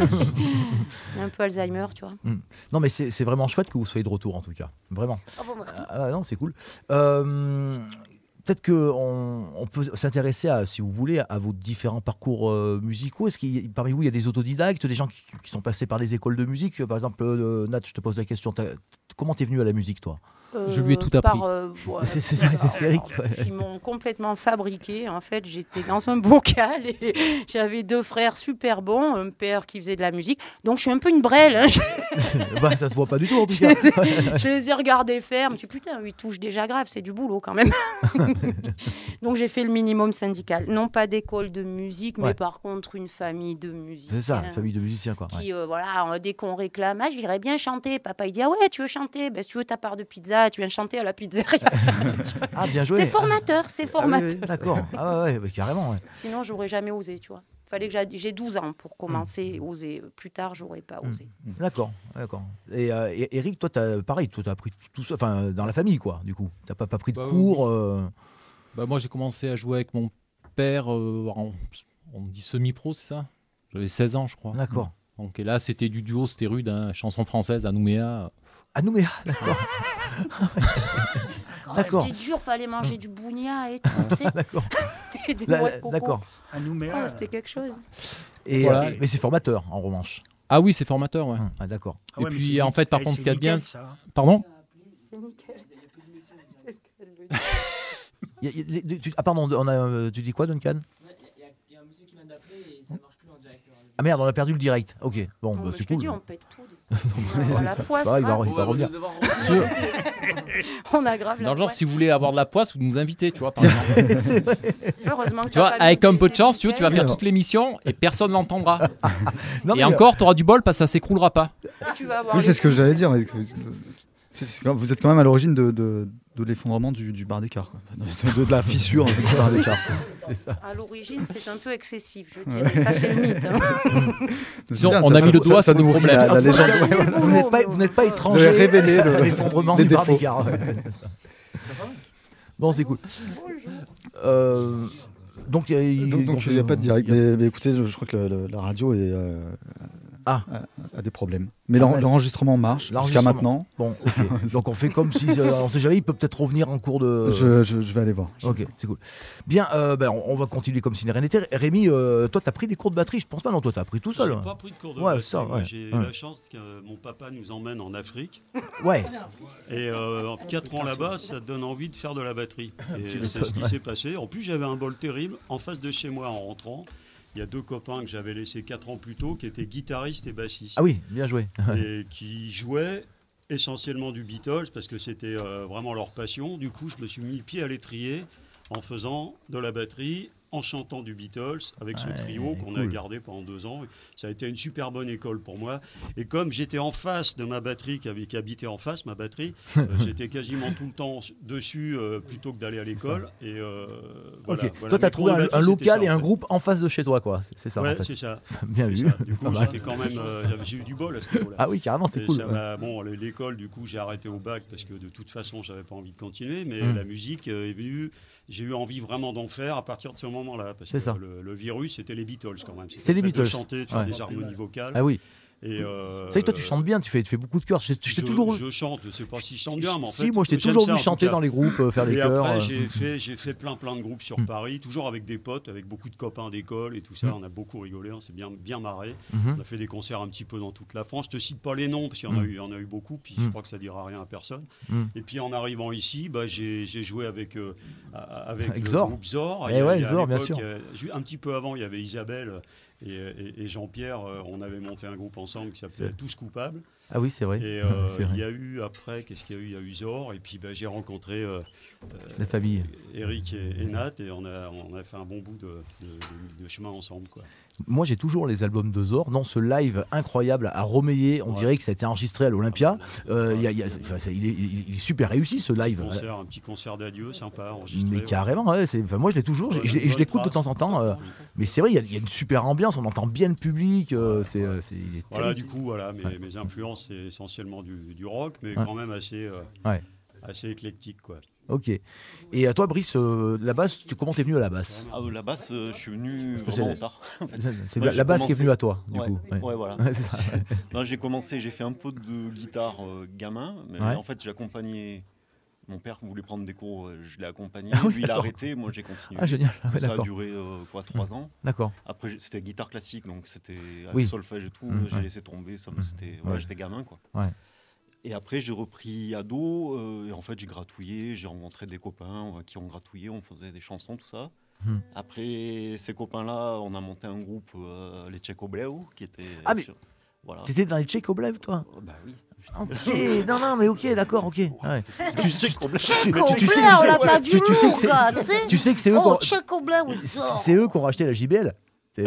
On a un peu Alzheimer, tu vois. Mmh. Non, mais c'est, c'est vraiment chouette que vous soyez de retour, en tout cas. Vraiment. Oh, bon, ah, non, c'est cool. Euh, peut-être qu'on on peut s'intéresser, à, si vous voulez, à vos différents parcours euh, musicaux. Est-ce qu'il, parmi vous, il y a des autodidactes, des gens qui, qui sont passés par les écoles de musique? Par exemple, euh, Nat, je te pose la question. Comment t'es venu à la musique, toi? Euh, je lui ai tout appris. Euh, bon, c'est c'est Eric. Ils m'ont complètement fabriqué. En fait, j'étais dans un bocal et j'avais deux frères super bons, un père qui faisait de la musique. Donc, je suis un peu une brêle. Hein. bah, ça se voit pas du tout, en tout cas. Je les ai regardés faire. Je me suis dit, putain, ils touchent déjà grave, c'est du boulot quand même. Donc, j'ai fait le minimum syndical. Non pas d'école de musique, ouais. mais par contre, une famille de musiciens. C'est ça, une famille de musiciens, quoi. Qui, ouais. euh, voilà, dès qu'on réclame, ah, j'irais bien chanter. Papa, il dit, ah ouais, tu veux chanter, ben, si tu veux ta part de pizza, tu viens chanter à la pizzeria. Ah, bien joué. C'est formateur, c'est formateur. Ah, oui, oui, d'accord. Ah ouais, ouais, carrément. Ouais. Sinon, j'aurais jamais osé, tu vois. Fallait que j'ai douze ans pour commencer, mmh. oser. Plus tard, j'aurais pas osé. Mmh. D'accord, d'accord. Et, euh, et Eric, toi, as, pareil, toi, t'as appris tout ça, enfin, dans la famille, quoi. Du coup, t'as pas, pas pris de bah, cours. Oui. Euh... Bah, moi, j'ai commencé à jouer avec mon père. Euh, en, on dit semi-pro, c'est ça? J'avais seize ans, je crois. D'accord. Donc, et là, c'était du duo, c'était rude, hein, chanson française à Nouméa. À Nouméa, d'accord. D'accord. C'était dur, fallait manger du bougna et tout. D'accord. Des noix de coco. D'accord. À Nouméa. Oh, c'était quelque chose. Et voilà. Mais c'est formateur, en revanche. Ah oui, c'est formateur, ouais. Ah, d'accord. Ah ouais, et puis, en fait, par contre, ce qu'il y a de bien. Ça. Pardon? C'est nickel. y a, y a, tu, ah, pardon, on a, tu dis quoi, Duncan? Il y a un monsieur qui vient d'appeler et ça marche plus en direct. Ah merde, on a perdu le direct. Ok, bon, non, bah, c'est cool. Dit, on pète tout. On, la poisse, bah, il va, il va revenir. On a grave la Dans le genre, si vous voulez avoir de la poisse, vous nous invitez, tu vois, par exemple. Heureusement que tu vois, avec un peu de chance, tu, vois, tu vas faire toute l'émission et personne l'entendra. Et euh, encore, tu auras du bol parce que ça s'écroulera pas. Oui, c'est ce que j'allais dire. Mais c'est, c'est, vous êtes quand même à l'origine de, de, de l'effondrement du, du bar d'écart, de, de la fissure du bar d'écart. C'est ça. À l'origine, c'est un peu excessif, je dirais. Ouais. Ça, c'est le mythe. Hein. Disons, on a mis le doigt sur le problème. La, la légende. Vous n'êtes pas, vous n'êtes pas étranger. Vous avez révélé le, l'effondrement du bar d'écart. Bon, c'est cool. Euh, donc, il n'y a, donc, donc, a pas de direct. Mais, mais écoutez, je, je crois que le, la radio est. Euh, Ah. A, a des problèmes. Mais ah, l'enregistrement marche jusqu'à maintenant. Bon, ok. Donc on fait comme si, euh, on sait jamais, il peut peut-être revenir en cours de... Je, je, je vais aller voir. Ok, c'est cool. Bien, euh, ben, on, on va continuer comme si de rien n'était. Rémi, euh, toi, tu as pris des cours de batterie, je pense pas, non? Toi, tu as appris tout seul. J'ai pas pris de cours de ouais, batterie. Ça, ouais. J'ai ouais. la chance que euh, mon papa nous emmène en Afrique. Ouais. Et euh, en quatre ans là-bas, ça te donne envie de faire de la batterie. Et c'est ce qui ouais. s'est passé. En plus, j'avais un bol terrible en face de chez moi en rentrant. Il y a deux copains que j'avais laissés quatre ans plus tôt qui étaient guitaristes et bassistes. Ah oui, bien joué. Et qui jouaient essentiellement du Beatles parce que c'était euh, vraiment leur passion. Du coup, je me suis mis le pied à l'étrier en faisant de la batterie, en chantant du Beatles avec ce ouais, trio qu'on cool. a gardé pendant deux ans. Ça a été une super bonne école pour moi. Et comme j'étais en face de ma batterie, qui, avait, qui habitait en face, ma batterie, euh, j'étais quasiment tout le temps dessus euh, plutôt que d'aller à l'école. Et euh, voilà, okay. voilà. Toi, tu as trouvé un, batterie, un local ça, et un groupe en face de chez toi, quoi. C'est ça. Ouais, en fait. c'est ça. Bien vu. Du coup, j'étais quand même, euh, j'ai eu du bol à ce niveau-là. Ah oui, carrément, c'est et cool. Ouais. Bon, l'école, du coup, j'ai arrêté au bac parce que de toute façon, j'avais pas envie de continuer. Mais mmh. la musique euh, est venue. J'ai eu envie vraiment d'en faire à partir de ce moment-là. Parce que ça. Le, le virus, c'était les Beatles quand même. C'était les Beatles. De chanter, de faire ouais. des harmonies vocales. Ah oui. Et euh, ça y est, toi, tu chantes bien, tu fais, tu fais beaucoup de chœurs. Je, je, je, toujours... je chante, je sais pas si je chante bien, mais en si, fait. Si, moi, je t'ai toujours vu chanter dans les groupes, euh, faire les et chœurs. Après, euh... j'ai fait, j'ai fait plein, plein de groupes sur mm. Paris, toujours avec des potes, avec beaucoup de copains d'école et tout ça. Mm. On a beaucoup rigolé, on s'est bien, bien marré. Mm-hmm. On a fait des concerts un petit peu dans toute la France. Je te cite pas les noms, parce qu'il y en, mm. a, eu, en a eu beaucoup, puis mm. je crois que ça dira rien à personne. Mm. Et puis en arrivant ici, bah, j'ai, j'ai joué avec, euh, avec, avec Zor. le groupe Zor. Et, et ouais, Zor, bien sûr. Euh, un petit peu avant, il y avait Isabelle. Et, et, et Jean-Pierre, euh, on avait monté un groupe ensemble qui s'appelait Tous Coupables. Ah oui, c'est vrai. Et euh, il y a eu après, qu'est-ce qu'il y a eu Il y a eu Zor, et puis bah, j'ai rencontré euh, la famille. Eric et, et Nat, et on a, on a fait un bon bout de, de, de, de chemin ensemble, quoi. Moi, j'ai toujours les albums de Zor. Dans ce live incroyable à Rommeillet, on ouais. dirait que ça a été enregistré à l'Olympia. Euh, ouais. y a, y a, enfin, il, est, il est super réussi, ce live. Un petit concert, un petit concert d'adieu, sympa, enregistré. Mais carrément, ouais, c'est, moi, je l'ai toujours. Ouais, je, je l'écoute de temps en temps. Euh, mais c'est vrai, il y, y a une super ambiance. On entend bien le public. Euh, c'est, ouais. c'est, il est voilà, du coup, voilà, mes, ouais. mes influences, c'est essentiellement du, du rock, mais ouais. quand même assez, euh, ouais. assez éclectique, quoi. Ok. Et à toi, Brice, euh, la basse, tu, comment t'es venu à la basse? Ah, la basse, euh, je suis venu vraiment tard. En fait. C'est ouais, la, la basse commencé... qui est venue à toi, du ouais. coup. Ouais, ouais voilà. ça, ouais. Non, j'ai commencé, j'ai fait un peu de guitare euh, gamin, mais ouais. en fait, j'ai accompagné. Mon père voulait prendre des cours, je l'ai accompagné. Ah oui, lui, il a arrêté, moi, j'ai continué. Ah, génial. Ah, ouais, ça a duré euh, quoi, trois ans. D'accord. Après, c'était guitare classique, donc c'était avec oui. solfège et tout. Mmh, j'ai ouais. laissé tomber, ça, c'était, ouais, ouais. j'étais gamin, quoi. Ouais. Et après, j'ai repris ado. Euh, et en fait, j'ai gratouillé. J'ai rencontré des copains euh, qui ont gratouillé. On faisait des chansons, tout ça. Hmm. Après ces copains-là, on a monté un groupe, euh, les Tchekoblev, qui était. Ah, mais sur... voilà. T'étais dans les Tchekoblev, toi? euh, Bah oui. Ok, non, non, mais ok, d'accord, ok. Ouais. Tu sais que c'est eux, oh, c'est eux qui ont racheté la J B L. C'est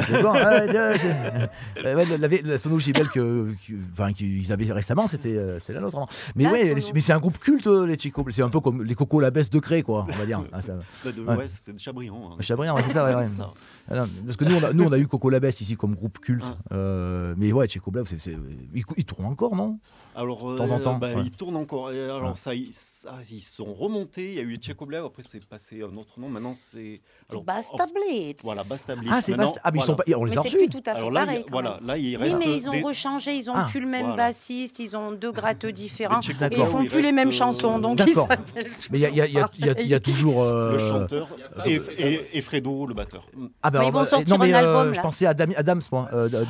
la sono J B L que, enfin, qu'ils avaient récemment, c'était c'est la nôtre. Hein. Mais ah, ouais, mais c'est un groupe culte, les Chico. C'est un peu comme les Coco la baisse de Cré, quoi, on va dire. Ah, ça... bah de, ouais, ouais c'était de Chabriand. Hein. Chabriand, ouais, c'est ça, ouais. ouais. ça. Alors, parce que nous on, a, nous, on a eu Coco la baisse ici comme groupe culte. Ah. Euh, mais ouais, Chico Blau, c'est, c'est... Ils, ils tournent encore, non? Alors, de temps en temps. Bah, ouais. Ils tournent encore. Et alors, ouais. ça, ils, ça, ils sont remontés. Il y a eu les Tchekoblev. Après, c'est passé un autre nom. Maintenant, c'est. Alors, Basta Blitz. Voilà, Basta Blitz. Ah, c'est Basta. Ah, mais voilà. ils sont pas. On les a reçus. Mais c'est plus tout à fait alors, là, pareil. Il, voilà, là, il oui, reste. mais ils ont des... rechangé. Ils ont ah, plus le même voilà. bassiste. Ils ont deux gratteux différents. Et ils font plus les mêmes chansons. Donc, ils s'appellent. Mais il y a toujours. Le chanteur et Fredo, le batteur. Ah, ben, ils vont sortir un album. Je pensais à Adams, moi.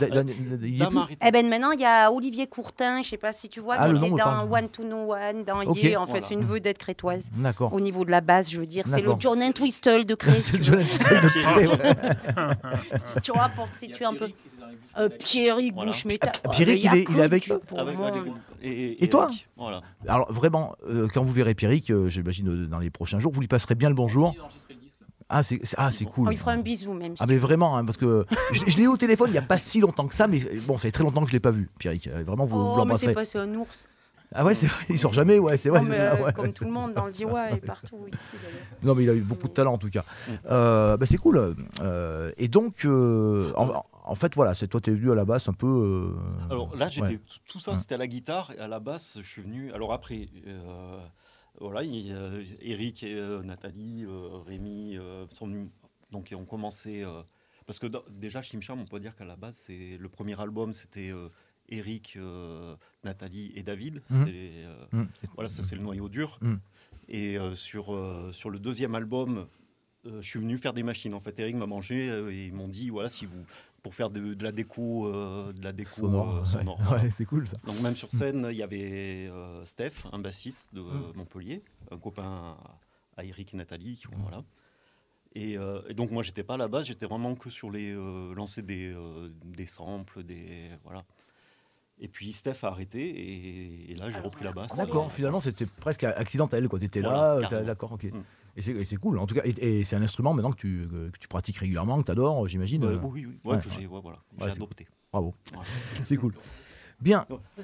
Eh ben, maintenant, il y a Olivier Courtin. Je sais pas si tu vois, qui était dans One to No One, dans okay. Ye, en fait, voilà. C'est une vedette crétoise. D'accord. Au niveau de la basse, je veux dire, c'est le John Entwistle de Cré. C'est le John Entwistle de Cré, ouais. Tu vois, pour te situer un peu. Euh, Pierrick voilà. Bouche-Métal. Ah, Pierrick, il, il est avec eux avec, avec, et, et, et toi voilà. Alors, vraiment, euh, quand vous verrez Pierrick, euh, j'imagine euh, dans les prochains jours, vous lui passerez bien le bonjour. Ah, c'est, c'est, ah, c'est cool. Oh, il fera un bisou, même. Si ah, mais vraiment, hein, parce que je, je l'ai eu au téléphone il n'y a pas si longtemps que ça, mais bon, ça fait très longtemps que je ne l'ai pas vu, Pierrick. Vraiment, vous, oh, vous l'embrasserez. mais c'est pas, c'est un ours. Ah ouais, c'est vrai, il sort jamais, ouais, c'est vrai, non, c'est ça. Ouais. Comme tout le monde dans le Diois et partout ici. D'ailleurs. Non, mais il a eu beaucoup de talent en tout cas. Euh, bah, c'est cool. Euh, et donc, euh, en, en fait, voilà, c'est toi, t'es venu à la basse un peu. Euh... Alors là, j'étais ouais. tout ça, c'était à la guitare et à la basse, je suis venu. Alors après, euh, voilà, il y a Eric et euh, Nathalie, euh, Rémi, euh, sont venus, donc ont commencé. Euh, parce que dans, déjà, Chimcham, on peut dire qu'à la base, c'est le premier album, c'était. Euh, Eric, euh, Nathalie et David, mmh. euh, mmh. voilà, ça c'est le noyau dur. Mmh. Et euh, sur, euh, sur le deuxième album, euh, je suis venu faire des machines. En fait, Eric m'a mangé euh, et ils m'ont dit voilà, si vous pour faire de, de la déco, euh, de la déco sonore, euh, sonore ouais. Voilà. Ouais, c'est cool ça. Donc même sur scène, il y avait euh, Steph, un bassiste de mmh. Montpellier, un copain à Eric et Nathalie, qui, mmh. voilà. Et, euh, et donc moi, j'étais pas à la base, j'étais vraiment que sur les euh, lancer des euh, des samples, des voilà. Et puis Steph a arrêté et, et là j'ai Alors, repris la basse. D'accord, et... finalement c'était presque accidentel quoi. T'étais voilà, là, d'accord, ok. Mm. Et, c'est, et c'est cool. En tout cas, et, et c'est un instrument maintenant que tu que tu pratiques régulièrement, que t'adores, j'imagine. Euh, oui, oui, ouais, ouais, que j'ai, ouais, voilà, j'ai ouais, adopté. Bravo, voilà. C'est cool. Bien.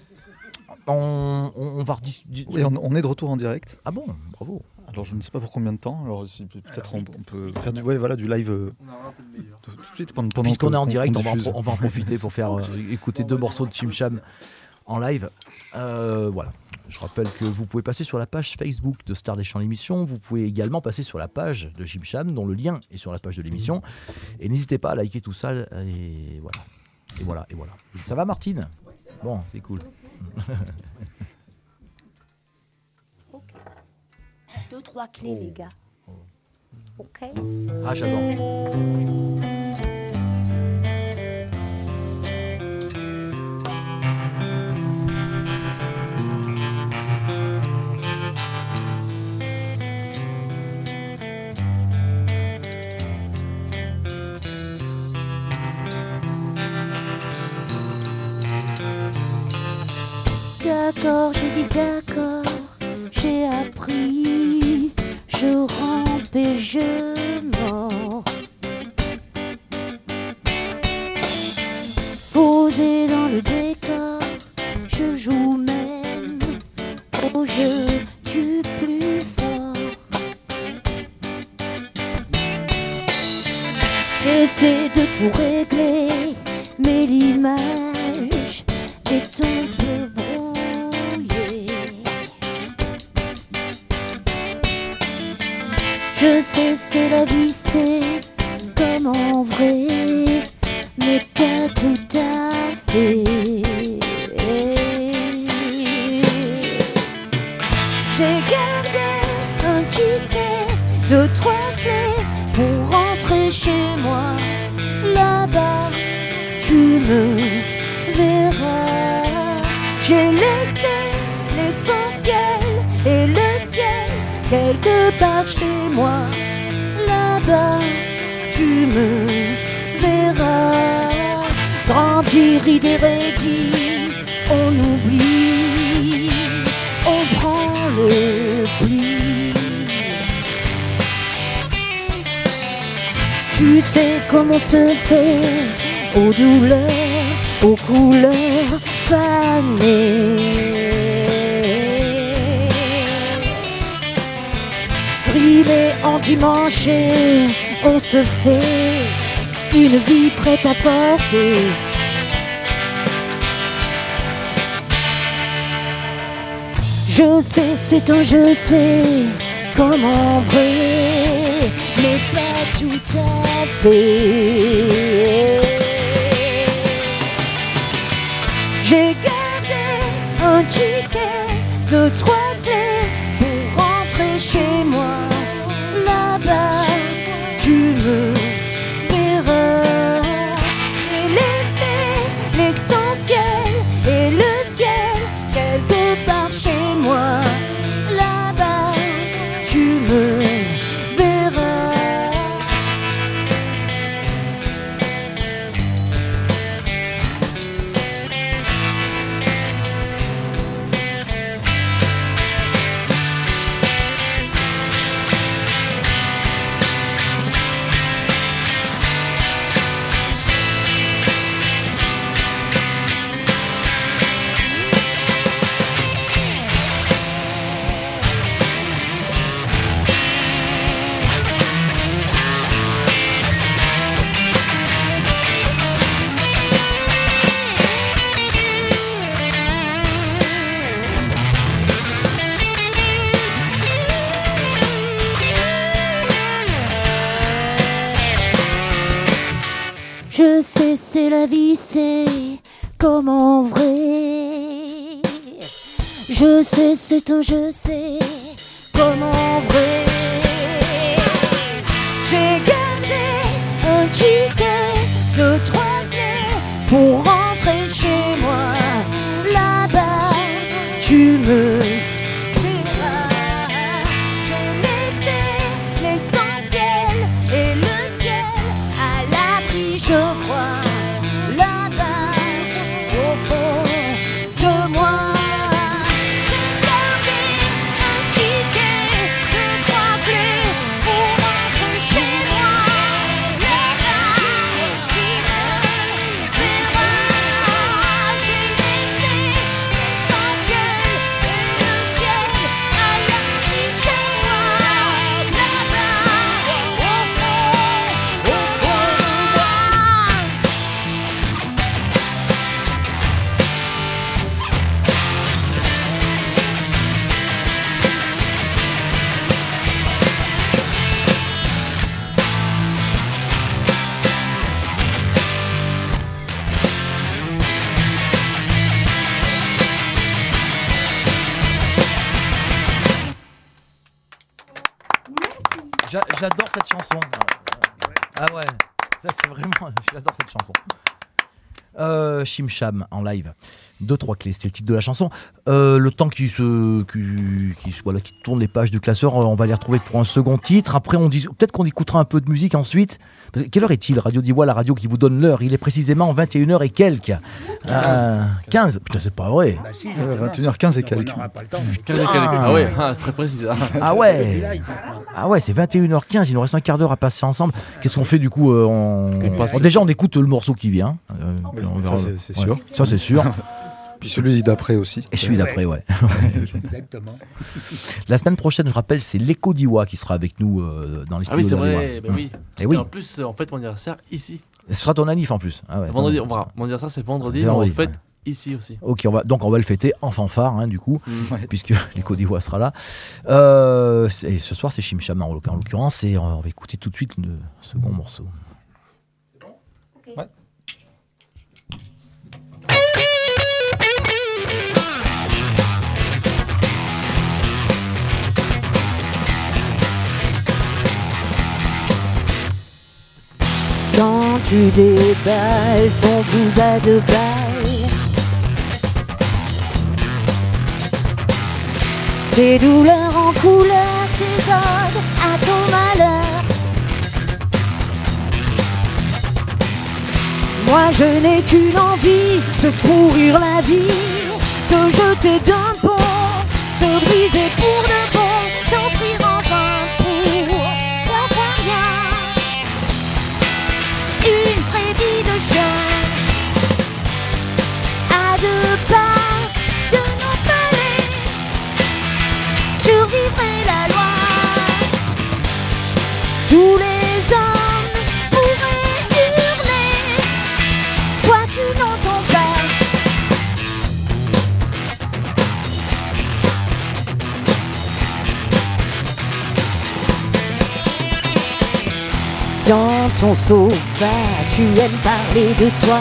On, on, on va rediscuter. Oui, on, on est de retour en direct. Ah bon, bravo. Alors je ne sais pas pour combien de temps. Alors si, peut-être on, on peut faire du, ouais, voilà, du live euh, tout de suite pendant, pendant Puisqu'on est en direct, on, on, va en, on va en profiter pour faire euh, écouter deux morceaux de Chimcham en live. Euh, voilà. Je rappelle que vous pouvez passer sur la page Facebook de Stars des Champs l'émission. Vous pouvez également passer sur la page de Chimcham, dont le lien est sur la page de l'émission. Et n'hésitez pas à liker tout ça. Et voilà. Et voilà. Et voilà. Ça va, Martine ? Bon, c'est cool. Deux, trois clés, oh. les gars. Ok. Ah, j'adore. D'accord, j'ai dit d'accord, j'ai appris, je rampe et je mords. Posé dans le décor, je joue même au jeu du plus fort. J'essaie de tout régler, mais l'image est un peu brouillée. Je sais, c'est la vie, c'est comme en vrai, mais pas tout à fait. J'ai gardé un ticket de trois clés pour rentrer chez moi. Là-bas, tu me verras. J'ai laissé les quelque part chez moi. Là-bas, tu me verras grandir, rider, dit, on oublie, on prend le pli. Tu sais comment se fait aux douleurs, aux couleurs fanées. Grimé en dimanche, on se fait une vie prête à porter. Je sais, c'est un je sais, comme en vrai, mais pas tout à fait. J'ai gardé un ticket de trois clés pour rentrer chez moi. Là-bas, tu me verras. J'ai laissé l'essentiel et le ciel quelque part chez moi. Là-bas, tu me verras. Je sais, c'est la vie, c'est comme en vrai. Je sais, c'est un je sais, comme en vrai. J'ai gardé un ticket de trois clés pour rentrer chez moi. Là-bas, tu me verras. J'ai laissé l'essentiel et le ciel à l'abri, je crois. Là-bas, au fond de moi. J'ai gardé un ticket de trois clés pour rentrer chez moi. Là-bas, tu me verras. J'ai laissé l'essentiel et le ciel à l'abri chez moi. Là-bas, au fond, au fond de moi. J'a- J'adore cette chanson. Ah ouais, ça c'est vraiment. J'adore cette chanson. Euh, Chimcham en live. Deux, trois clés, c'était le titre de la chanson. Euh, le temps qui se, qui, qui, voilà, qui tourne les pages du classeur, on va les retrouver pour un second titre. Après, on dit, peut-être qu'on écoutera un peu de musique ensuite. Parce que quelle heure est-il, Radio Diois, la radio qui vous donne l'heure? Il est précisément vingt et une heures et quelques. Euh, quinze. Putain, c'est pas vrai. Bah si, euh, vingt et une heures quinze et quelques. quinze et quelques. Ah ouais, ah, c'est très précis. Ça. Ah ouais. Ah ouais, c'est vingt et une heures quinze. Il nous reste un quart d'heure à passer ensemble. Qu'est-ce qu'on fait du coup? euh, on... On passe... Déjà, on écoute le morceau qui vient. Euh, oui, on verra... Ça, c'est, c'est sûr. Ouais, ça, c'est sûr. Puis celui d'après aussi. Et celui d'après, ouais. Exactement. La semaine prochaine, je rappelle, c'est l'Écho d'Iwa qui sera avec nous euh, dans les studios. Ah oui, c'est vrai. Ben oui. Et, et oui. en plus, en fait, mon anniversaire ici. Ce sera ton anniversaire en plus. Ah ouais, vendredi, on verra. Mon anniversaire, c'est vendredi, c'est vendredi, mais en fait, ouais. Ici aussi. Ok, on va, donc on va le fêter en fanfare, hein, du coup, mmh. puisque l'Écho d'Iwa sera là. Euh, et ce soir, c'est Chimcham en l'occurrence, et on va écouter tout de suite le second morceau. C'est bon ? Okay. Ouais. Quand tu déballes ton blouse à deux balles, tes douleurs en couleur tes odes à ton malheur. Moi je n'ai qu'une envie, te pourrir la vie, te jeter d'un pont, te briser pour de bon, t'offrir en vain pour trois fois rien. Une brebis de chien, à deux pas de nos palais, survivrait la loi. Tous les hommes pourraient hurler, toi tu n'entends pas. Dans ton sofa, tu aimes parler de toi.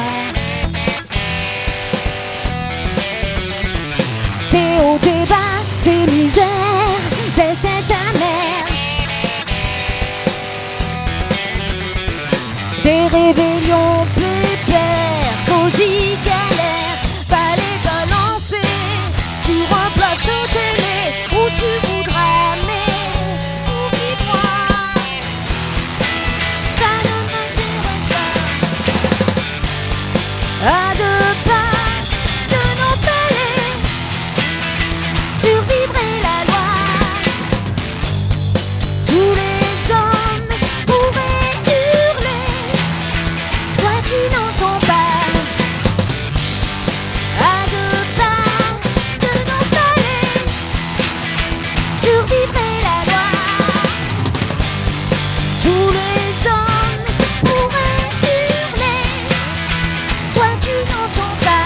Tes hauts, tes bas, tes misères, destin ta mère. Tes rébellions pépères, cosy galère, pas les balancer sur un plateau télé où tu voudras, mais oublie-moi, ça ne m'intéresse pas. À deux pas de nos palais, survivrait la loi. Tous les hommes pourraient hurler, toi tu n'entends pas. À deux pas de nos palais, survivrait la loi. Tous les hommes pourraient hurler, toi tu n'entends pas.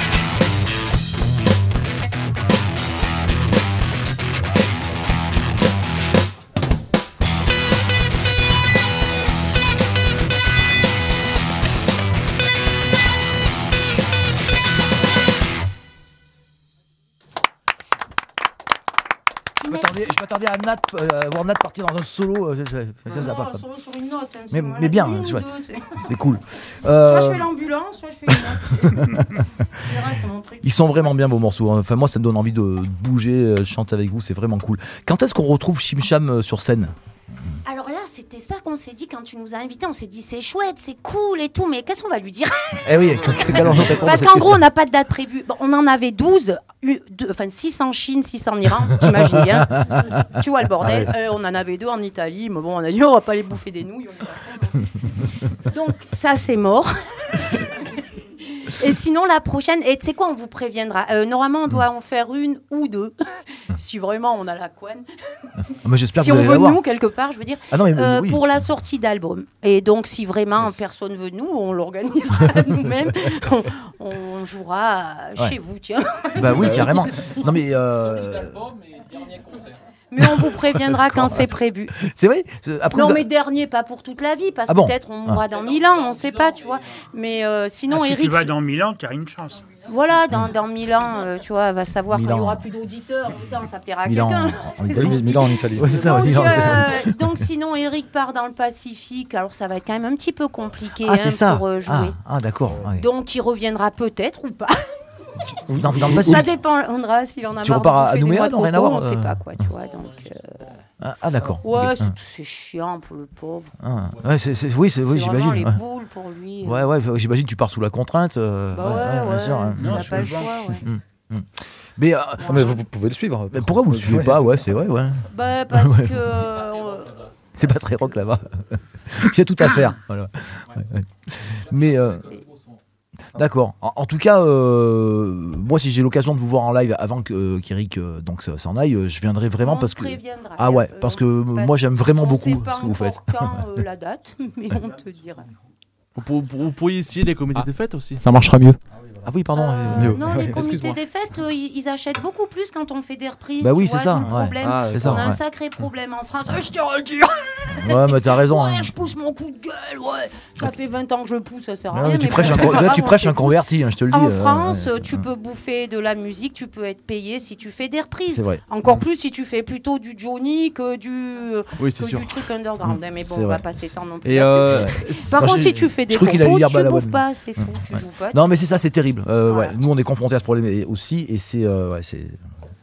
Je m'attendais, je m'attendais à Nat, euh, à voir Nat partir dans un solo. euh, ça, ça, ça, ça va pas. sur, sur une note. Hein, Mais, sur- mais bien, une ou c'est, ouais. deux, tu sais. C'est cool. Soit Euh, je fais l'ambulance, soit je fais une note. Tu verras, c'est mon truc. Ils sont vraiment bien vos morceaux. hein. Enfin, moi, ça me donne envie de bouger, euh, de chanter avec vous. C'est vraiment cool. Quand est-ce qu'on retrouve Chimcham euh, sur scène? Alors là, c'était ça qu'on s'est dit quand tu nous as invités. On s'est dit c'est chouette, c'est cool et tout, mais qu'est-ce qu'on va lui dire? Eh oui, quand- quand on répond à Parce cette qu'en gros, on question. n'a pas de date prévue. Bon, on en avait douze, eu- deux- enfin six en Chine, six en Iran, t'imagines bien. Tu vois le bordel. Ah ouais. Euh, on en avait deux en Italie, mais bon, on a dit on va pas les bouffer des nouilles. on est pas prêts. Donc ça, c'est mort. Et sinon, la prochaine, et tu sais quoi, on vous préviendra. Euh, normalement, on doit en faire une ou deux, si vraiment on a la couenne. Ah, mais j'espère Si que vous on allez veut de l'avoir. nous, quelque part, je veux dire, Ah non, mais- euh, oui. pour la sortie d'album. Et donc, si vraiment Yes. personne veut de nous, on l'organisera nous-mêmes. On, on jouera Ouais. chez vous, tiens. Bah oui, carrément. Non mais euh, Mais on vous préviendra quand c'est prévu. c'est vrai. c'est- Après, Non, vous a- mais dernier, pas pour toute la vie, parce Ah que bon peut-être on Ah. mourra dans mille ans, on sait pas, tu vois. Mais euh, sinon, Ah, si Eric, tu vas dans Milan, tu as une chance. voilà, dans, dans mille ans, euh, tu vois, va savoir Milan. quand il n'y aura plus d'auditeurs, putain, ça plaira à Milan, quelqu'un. en Oui, Italie. mais Milan en Italie. Ouais, c'est ça, Donc, Milan, euh, donc sinon, Eric part dans le Pacifique, alors ça va être quand même un petit peu compliqué Ah, hein, c'est ça. pour euh, jouer. Ah, ah, d'accord. ouais. Donc il reviendra peut-être ou pas. Dans, dans le Ça Pacifique. dépendra s'il en a Tu marre repars de à bouffer des Nouméa, noix de non, rien à coco, voir, on sait euh. pas quoi, tu vois. Donc, euh, Ah, ah, d'accord. ouais, Ok. c'est, Ah. c'est chiant pour le pauvre. Ah, ouais, c'est, c'est- oui, c'est, oui, C'est vraiment j'imagine. les Ouais. boules pour lui. Ouais, ouais, faut- j'imagine tu pars sous la contrainte. euh, Bah ouais, bien ouais, sûr, hein. il n'a pas le choix, ouais. Hum, hum. Mais, euh, Ah, mais vous, vous pouvez le suivre. mais pourquoi vous le suivez pas? Ouais, c'est vrai, ouais. Bah parce Ouais. que euh, C'est pas très rock là-bas. Il y a tout à faire. Voilà. Ouais, ouais. Mais euh, d'accord. En, en tout cas, euh, moi, si j'ai l'occasion de vous voir en live avant que euh, qu'Eric euh, donc s- s'en aille, euh, je viendrai vraiment on parce que préviendra. ah ouais, Euh, parce que pas- moi j'aime vraiment on beaucoup sait pas ce que vous encore faites. Quand euh, la date, mais on te dira. Vous, pour- pour- vous pourriez essayer les comités Ah. des fêtes aussi. Ça marchera mieux. Ah oui, pardon. Euh, euh, non, les comités Excuse-moi. des fêtes, euh, ils, ils achètent beaucoup plus quand on fait des reprises. Bah oui, tu c'est vois, ça, d'où le ouais. problème. Ah, c'est ça, on a un ouais. sacré problème en France. Euh, je tiens à le dire. Ouais, mais t'as raison. Ouais, hein. je pousse mon coup de gueule, ouais. Ça fait vingt ans que je pousse, ça sert à Ouais, rien. mais tu mais prêches bon, un, c'est con- pas là, grave, tu on prêches se un pousse. converti, hein, je te le dis. En euh, France, ouais, c'est- tu peux bouffer de la musique, tu peux être payé si tu fais des reprises. C'est vrai. Encore plus si tu fais plutôt du Johnny que du, Oui, c'est que sûr. du truc underground. hein, Mais bon, C'est on va vrai. pas s'étendre non plus. Et là-dessus. euh, Par Moi, contre, j'ai- si tu fais des je crois qu'il allait compos, lire tu Balavoine. bouffes pas, c'est tout. Tu Ouais. joues pas. Non, mais c'est ça, c'est terrible. Euh, Voilà. ouais. Nous, on est confrontés à ce problème et- aussi, et c'est, euh, ouais, c'est,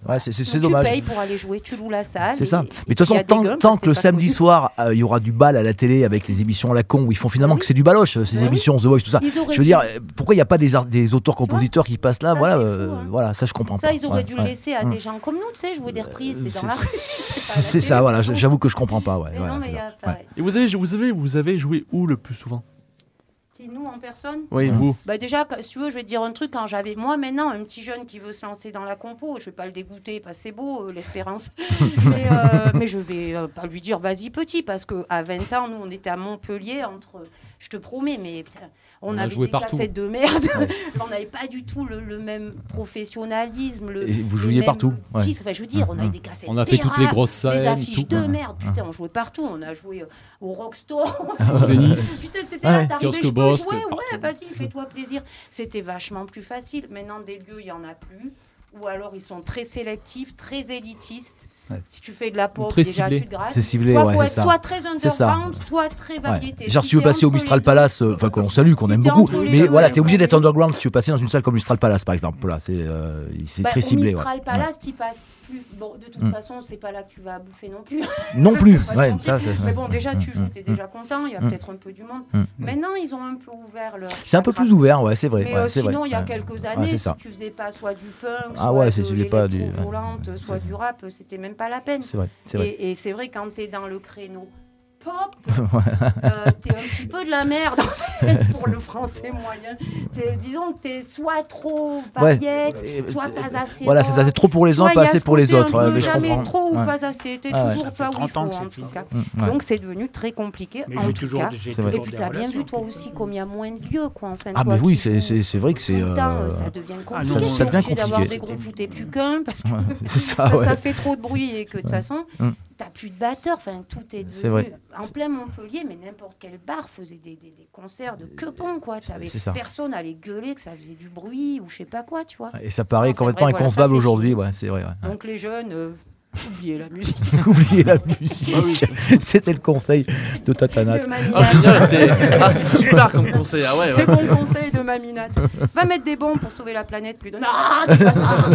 Ouais, c'est, c'est, c'est Donc, dommage. Tu payes pour aller jouer, tu loues la salle. C'est ça. Et, mais de toute façon, tant, tant que le samedi connu. soir, il euh, y aura du bal à la télé avec les émissions à la con où ils font finalement oui. que c'est du baloche, ces oui. émissions The Voice, tout ça. Je veux dire, pourquoi il n'y a pas des, art, des auteurs-compositeurs qui passent là ça, voilà, euh, fou, hein. voilà, ça je comprends ça, pas. Ça, ils auraient ouais, dû ouais. le laisser à mmh. des gens comme nous, tu sais, jouer des reprises, c'est dans la rue. C'est ça, voilà, j'avoue que je comprends pas. Ouais, non, mais ça. Ouais. Et vous avez, vous, avez, vous avez joué où le plus souvent? Qui, nous, en personne? Oui, vous. Bah déjà, si tu veux, je vais te dire un truc. Quand j'avais, moi, maintenant, un petit jeune qui veut se lancer dans la compo, je vais pas le dégoûter, parce que c'est beau, euh, l'espérance. mais, euh, mais je vais euh, pas lui dire, vas-y, petit, parce qu'à vingt ans, nous, on était à Montpellier, entre, je te promets, mais putain, on, on avait joué des partout. Cassettes de merde. Ouais. On n'avait pas du tout le, le même professionnalisme. Le, Et vous jouiez partout. Ouais. Enfin, je veux dire, on avait des cassettes. On a fait toutes les grosses scènes. Des affiches tout. de merde. Putain, on jouait partout. On a joué euh, au Rockstore. Au Zénith. Putain, t'étais là, t'arrivais, je peux jouer. Ouais, vas-y, fais-toi plaisir. C'était vachement plus facile. Maintenant, des lieux, il n'y en a plus. Ou alors, ils sont très sélectifs, très élitistes. Ouais. Si tu fais de la pop, déjà ciblé. tu te grattes. C'est ciblé, soit ouais, faut c'est être ça. soit très underground, soit très variété. Ouais. Genre, si tu veux passer au Mistral Palace, enfin, qu'on salue, qu'on aime beaucoup, mais deux, voilà, t'es obligé d'être underground si tu veux passer dans une salle comme Mistral Palace, par exemple. Voilà, c'est, euh, c'est bah, très ciblé. Au Mistral ouais. Palace, tu passes plus. Bon, de toute mm. façon, c'est pas là que tu vas bouffer non plus. Non plus, ouais, ça, c'est... Mais bon, déjà, tu joues, t'es déjà content, il y a peut-être un peu du monde. Maintenant, ils ont un peu ouvert leur. C'est un peu plus ouvert, ouais, c'est vrai. Mais sinon, il y a quelques années, si tu faisais pas soit du punk, soit de l'électro-volante, soit du rap, c'était même pas la peine. C'est vrai. C'est vrai. Et, et c'est vrai, quand t'es dans le créneau pop, euh, t'es un petit peu de la merde en fait, pour le français moyen. T'es, disons que t'es soit trop paillette, ouais. soit pas assez. Voilà, c'est ça, c'est trop pour les uns, pas assez pour les autres. Ouais, mais jamais je comprends. trop ou ouais. pas assez. T'es ah, toujours ouais. pas où il faut, en tout cas. Ouais. Donc c'est devenu très compliqué, mais en tout toujours, cas. Et puis t'as bien vu, toi aussi, comme il y a moins de lieux, quoi. Enfin, ah, mais oui, c'est, c'est, c'est vrai que c'est. Euh... Ça devient compliqué. Ah, ça devient compliqué. D'avoir des groupes où t'es plus qu'un, parce que ça fait trop de bruit et que de toute façon. T'as plus de batteur, enfin tout est devenu vrai. En plein Montpellier, mais n'importe quel bar faisait des, des, des concerts de quepons, quoi. T'avais personne allait gueuler que ça faisait du bruit ou je sais pas quoi, tu vois. Et ça paraît enfin, complètement vrai, inconcevable voilà, aujourd'hui, ouais, c'est vrai. Ouais. Donc les jeunes, euh, oubliez la musique. oubliez la musique. Ah, oui. C'était le conseil de Tatanat. Ah, génial, c'est... Ah, c'est super comme conseil. Ah ouais, ouais. C'est bon conseil de Maminat. Va mettre des bombes pour sauver la planète, plus de. Non, dis pas ça.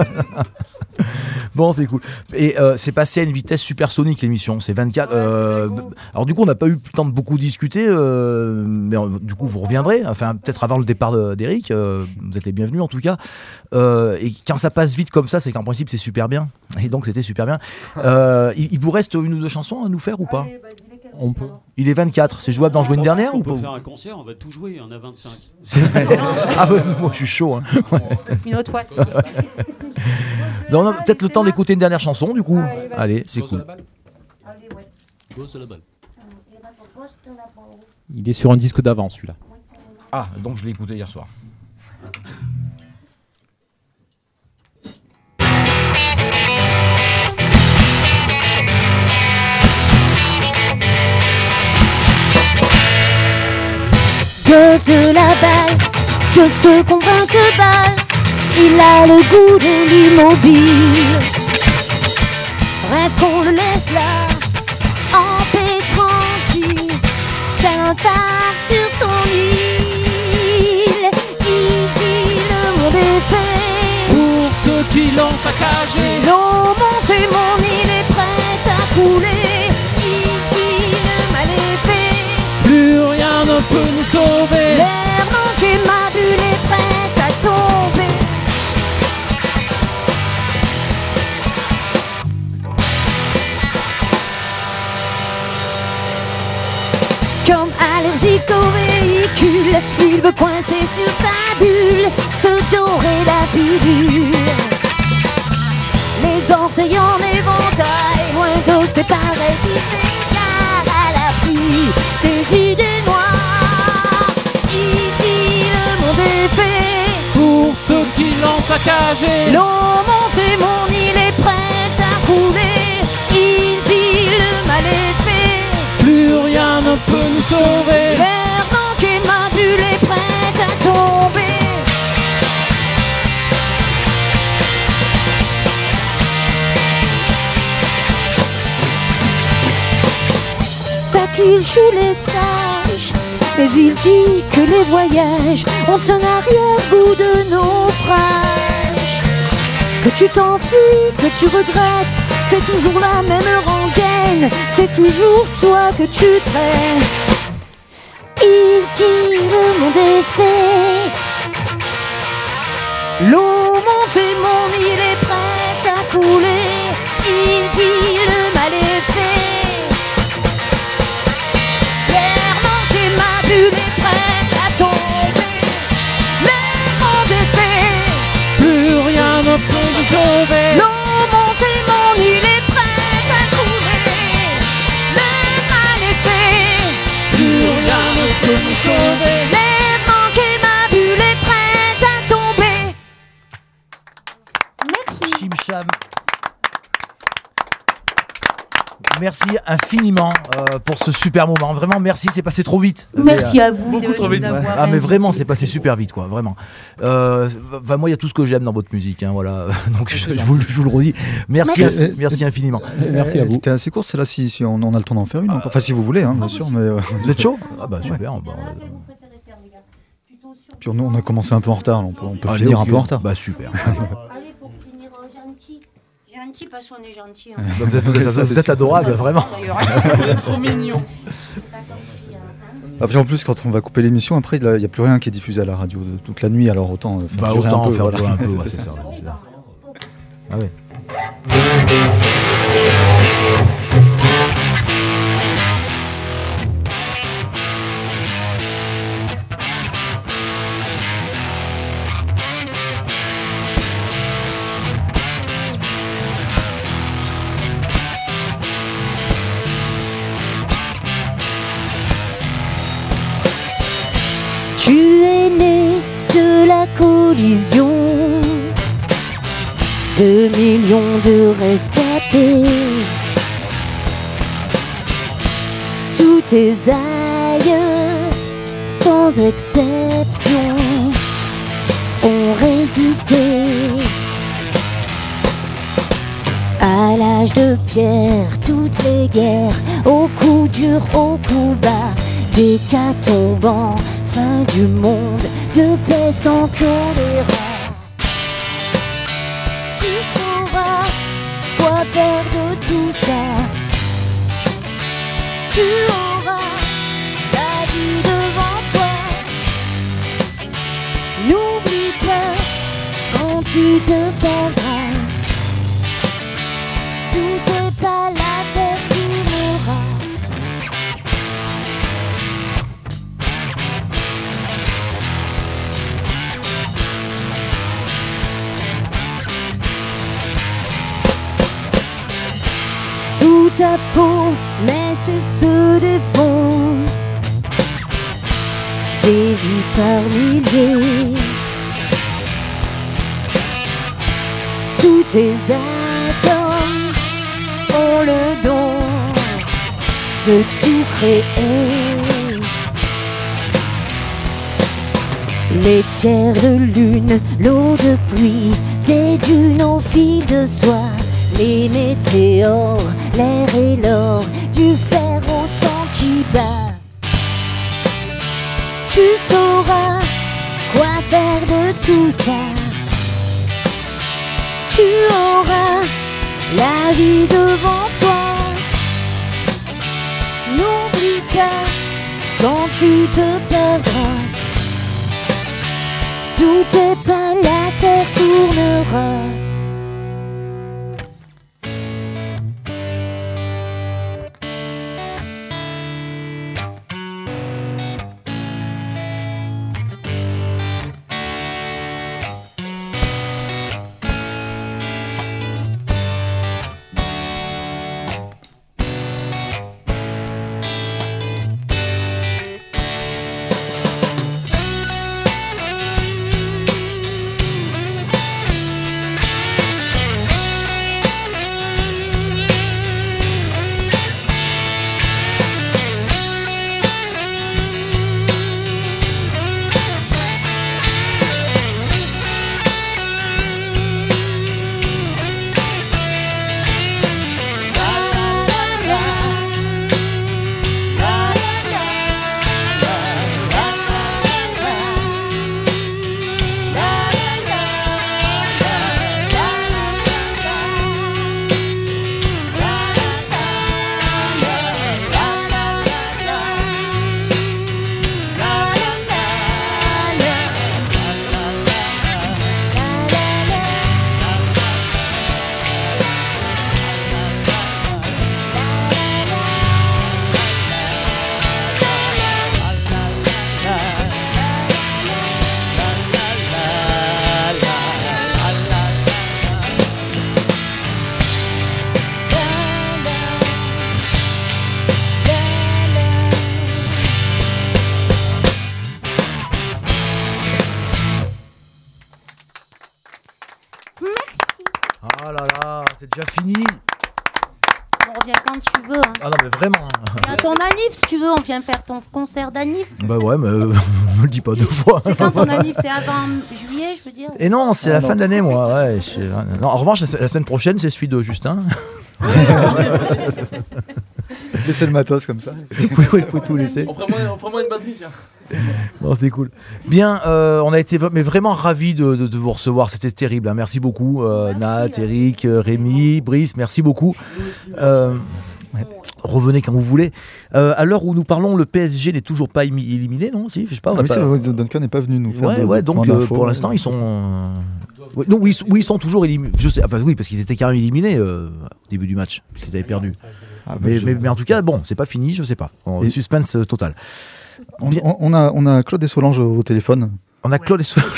Bon, c'est cool. Et euh, c'est passé à une vitesse supersonique l'émission. C'est vingt-quatre. Ouais, euh, c'est alors du coup, on n'a pas eu le temps de beaucoup discuter, euh, mais euh, du coup, vous reviendrez. Enfin, peut-être avant le départ de, d'Eric. Euh, vous êtes les bienvenus en tout cas. Euh, et quand ça passe vite comme ça, c'est qu'en principe, c'est super bien. Et donc, c'était super bien. Euh, il, il vous reste une ou deux chansons à nous faire ou pas? Allez, bah, on peut. Il est vingt-quatre. C'est jouable d'en jouer une dernière on ou pas? On peut pas faire un concert. On va tout jouer. On a vingt-cinq. C'est... ah ouais, moi, je suis chaud. Hein. Ouais. Une autre fois. Non, non, peut-être le temps d'écouter une dernière chanson, du coup. Allez, Allez c'est cool. Allez, ouais. Gosse la balle. Il est sur un disque d'avant, celui-là. Ah, donc je l'ai écouté hier soir. Gosse de la balle, de ce qu'on vainque balle. Il a le goût de l'immobile. Rêve qu'on le laisse là, en paix tranquille, tel un phare sur son île. Il dit le monde est fait pour ceux qui l'ont saccagé. L'eau montée, mon île est prête à couler. Il dit le mal est fait, plus rien ne peut nous sauver. L'air manqué, ma bulle est prête à tomber. Comme allergique au véhicule, il veut coincer sur sa bulle, se dorer la pilule. Les orteils en éventail, loin de séparer qui s'égare à l'abri des idées noires. Il dit le monde est fait pour ceux qui l'ont saccagé. L'eau montée, mon île est prête à couler. Il dit le mal est fait, plus rien ne peut nous sauver. L'air manqué, ma bulle est prête à tomber. Pas qu'il joue les sages, mais il dit que les voyages ont un arrière-goût de naufrage. que tu t'enfuis, que tu regrettes, c'est toujours la même rengaine, c'est toujours toi que tu traînes. Il dit le monde est fait, l'eau monte et monte, il est prêt à couler. Il dit le mal est fait, l'air manque et ma bulle est prête à tomber. Le monde est fait, plus rien ne peut nous sauver. L'eau monte et monte, il est prêt à couler. Le mal est fait, plus rien ne peut nous sauver. L'air manque et ma bulle est prête à tomber. Merci. Chimcham. Merci infiniment euh, pour ce super moment. Vraiment, merci, c'est passé trop vite. Merci mais, euh, à vous. Beaucoup de trop nous vite. avoir Ah mais invités. vraiment, c'est passé super vite, quoi, vraiment. Euh, enfin, moi, il y a tout ce que j'aime dans votre musique, hein, voilà. Donc je, je, vous, je vous le redis. Merci, Merci. merci, merci infiniment. Merci à vous. C'était assez courte, celle-là, si, si on, on a le temps d'en faire une. encore. Enfin, si vous voulez, hein, bien sûr. Mais, euh, Vous êtes chaud? Ah bah super. Ouais. Bah, on... Puis nous, on a commencé un peu en retard, là, on peut, on peut Allez, finir ok. un peu en retard. Bah super. Allez, pour finir, euh, gentil. Gentil parce qu'on est gentil. Hein. Bah, vous êtes, vous êtes- Ça, vous c'est êtes adorable, vraiment. Vous êtes trop mignon. Ah, puis en plus, quand on va couper l'émission, après, il n'y a plus rien qui est diffusé à la radio de- toute la nuit, alors autant euh, faire Bah durer autant un peu. faire voilà. durer un peu, ouais, c'est ça. Ouais, c'est ça. Ah ouais. Tu es né de la collision de millions de rescapés. Tous tes aïeux, sans exception, ont résisté. À l'âge de pierre, toutes les guerres, au coup dur, au coup bas, d'hécatombes, fin du monde, de peste en choléra. Tu sauras quoi faire de tout ça. Tu auras la vie devant toi. N'oublie pas quand tu te perdras. Sous tes pas la terre tournera. Sous ta peau, mais c'est ce défend des vies par milliers. Tous tes atomes ont le don de tout créer. Les pierres de lune, l'eau de pluie, des dunes au fil de soie, les météores, l'air et l'or, du fer au sang qui bat. Tu sauras quoi faire de tout ça. Tu auras la vie devant toi. N'oublie pas quand tu te perdras. Sous tes pas la terre tournera. déjà fini. On revient quand tu veux. Hein. Ah non, mais vraiment. Viens à ton anniv, si tu veux, on vient faire ton concert d'anniv. Bah ouais, mais euh, me le dis pas deux fois. C'est quand ton anniv? C'est avant juillet, je veux dire. Et non, c'est ah, la non. fin de l'année, moi. Ouais, je... non, en revanche, la semaine prochaine, c'est celui de Justin. Laissez le matos comme ça. Vous pouvez, pouvez tout laisser. On prend moi une batterie, tiens. Non, c'est cool. Bien, euh, on a été mais vraiment ravis de, de, de vous recevoir. C'était terrible. Hein. Merci beaucoup, euh, merci, Nat, Eric, euh, Rémi, Brice. Merci beaucoup. Euh, ouais. Revenez quand vous voulez. Euh, à l'heure où nous parlons, le P S G n'est toujours pas éliminé, non? Si, je sais pas. Ah, oui, pas... vrai, Duncan n'est pas venu nous faire. Ouais, de, ouais. de Donc euh, pour l'instant, ils sont. Euh... Ouais, non, oui, oui, ils sont toujours éliminés. Je sais. Enfin, oui, parce qu'ils étaient carrément éliminés euh, au début du match, parce qu'ils avaient perdu. Ah, bah, mais, je... mais, mais en tout cas, bon, c'est pas fini. Je sais pas. On, Et... Suspense euh, total. On, on, a, on a Claude et Solange au téléphone. On a Claude et Solange.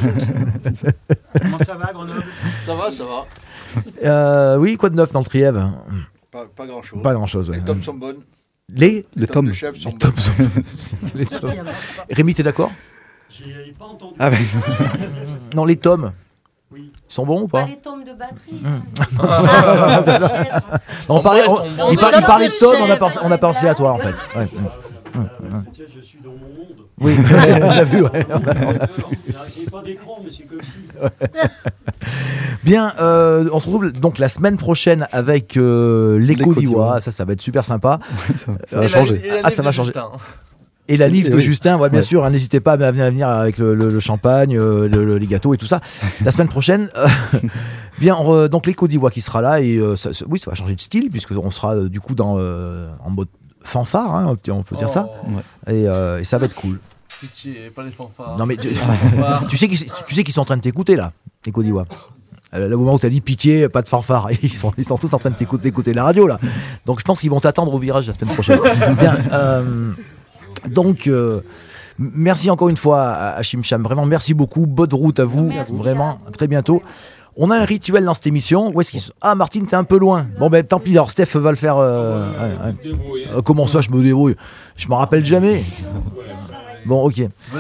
Comment ça va, Grenoble? Ça va, ça va. Euh, oui, quoi de neuf dans le Trièvre? Pas, pas grand chose. Pas grand chose, ouais. Les tomes sont bonnes. Les Les, les tomes. De chef sont les tomes sont... les tomes. Rémi, t'es d'accord? J'ai pas entendu. Ah ben... non, les tomes. Oui. Ils sont bons ou pas? Pas les tomes de batterie. Mmh. Ah, on parlait, on, on, il, par, il parlait de tomes, on a pensé, on a pensé à toi en fait. Ouais. Mmh. Mmh. Je suis dans mon monde. Oui, on a vu. Ouais. J'ai pas d'écran, mais c'est comme si. Ouais. Bien, euh, on se retrouve donc la semaine prochaine avec euh, l'écho d'Iwa. Ça, ça va être super sympa. ça, ça va changer. La, ah, ça va changer. Et la livre de oui. Justin, ouais, bien ouais. sûr, hein, n'hésitez pas à venir, à venir avec le, le, le champagne, euh, le, le, les gâteaux et tout ça. La semaine prochaine, euh, bien, on, donc l'écho d'Iwa qui sera là et euh, ça, ça, oui, ça va changer de style puisqu'on sera euh, du coup dans, euh, en mode fanfare, hein, on peut dire oh. ça, ouais. et, euh, et ça va être cool. Pitié, pas les fanfares. Non mais tu, tu sais qu'ils, tu sais qu'ils sont en train de t'écouter là, l'écho d'Iwa. Euh, le moment où tu as dit pitié, pas de fanfare, ils sont, ils sont tous en train de t'écouter, écouter la radio là. Donc je pense qu'ils vont t'attendre au virage la semaine prochaine. Bien. Euh, Donc, euh, merci encore une fois à, à Chimcham. Vraiment, merci beaucoup. Bonne route à vous. Merci. Vraiment, à très bientôt. On a un rituel dans cette émission. Où est-ce qu'ils sont? Ah, Martine, t'es un peu loin. Bon, ben tant pis. Alors, Steph va le faire. Euh, ouais, ouais. Euh, comment ça, je me débrouille? Je m'en rappelle jamais. Bon, ok.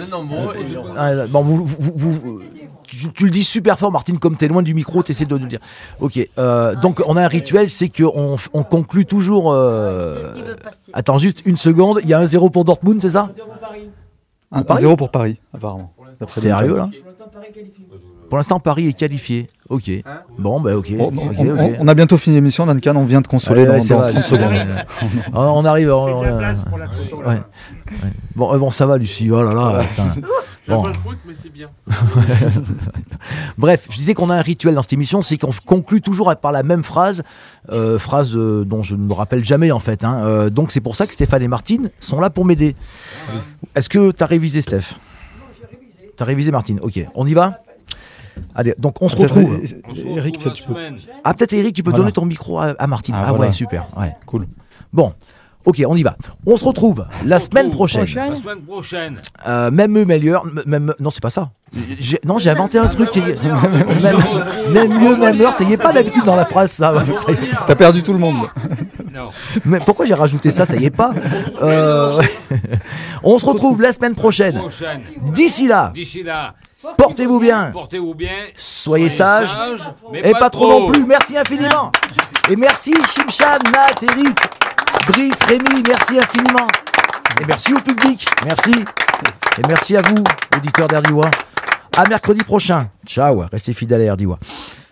Ah, bon, vous, vous, vous, tu, tu le dis super fort, Martine, comme t'es loin du micro, t'essaies de, de le dire. Ok. Euh, donc, on a un rituel, c'est qu'on on conclut toujours. Euh... Attends, juste une seconde. Il y a un zéro pour Dortmund, c'est ça? un zéro pour Paris, apparemment. Sérieux, là? Pour l'instant, Paris est qualifié. Ok. Hein bon, bah ok. Bon, okay, on, okay. on a bientôt fini l'émission, Duncan. On vient de consoler ouais, dans, dans trente secondes. on arrive. On, on, ouais. Ouais. Bon, euh, bon, ça va, Lucie. Oh là là. J'aime pas le foot, mais c'est bien. Bref, je disais qu'on a un rituel dans cette émission, c'est qu'on conclut toujours par la même phrase, euh, phrase euh, dont je ne me rappelle jamais en fait. Hein. Euh, donc c'est pour ça que Stéphane et Martine sont là pour m'aider. Ouais. Est-ce que tu as révisé, Steph? Non, j'ai révisé. Tu as révisé, Martine? Ok, on y va? Allez, donc on se retrouve. On se retrouve Eric, peut-être tu peux... Ah, peut-être Eric, tu peux voilà. donner ton micro à, à Martine. Ah, ah voilà. Ouais, super. Ouais. Cool. Bon, ok, on y va. On se retrouve la semaine prochaine. La semaine prochaine. Euh, même mieux, meilleur. Même, non, c'est pas ça. J'ai, non, j'ai inventé un truc. Qui est, même, même mieux, même heure. Ça y est pas d'habitude dans la phrase, ça. ça T'as perdu tout le monde. Non. Mais pourquoi j'ai rajouté ça? Ça y est pas. Euh, on se retrouve la semaine prochaine. D'ici là. D'ici là. Portez-vous bien. Portez-vous bien. Soyez, Soyez sages. sages et pas, pas trop non plus. Merci infiniment. Et merci Chimcham, Nat, Eric, Brice, Rémi. Merci infiniment. Et merci au public. Merci. Et merci à vous, auditeurs d'R D I W A. À mercredi prochain. Ciao. Restez fidèles à R D I W A.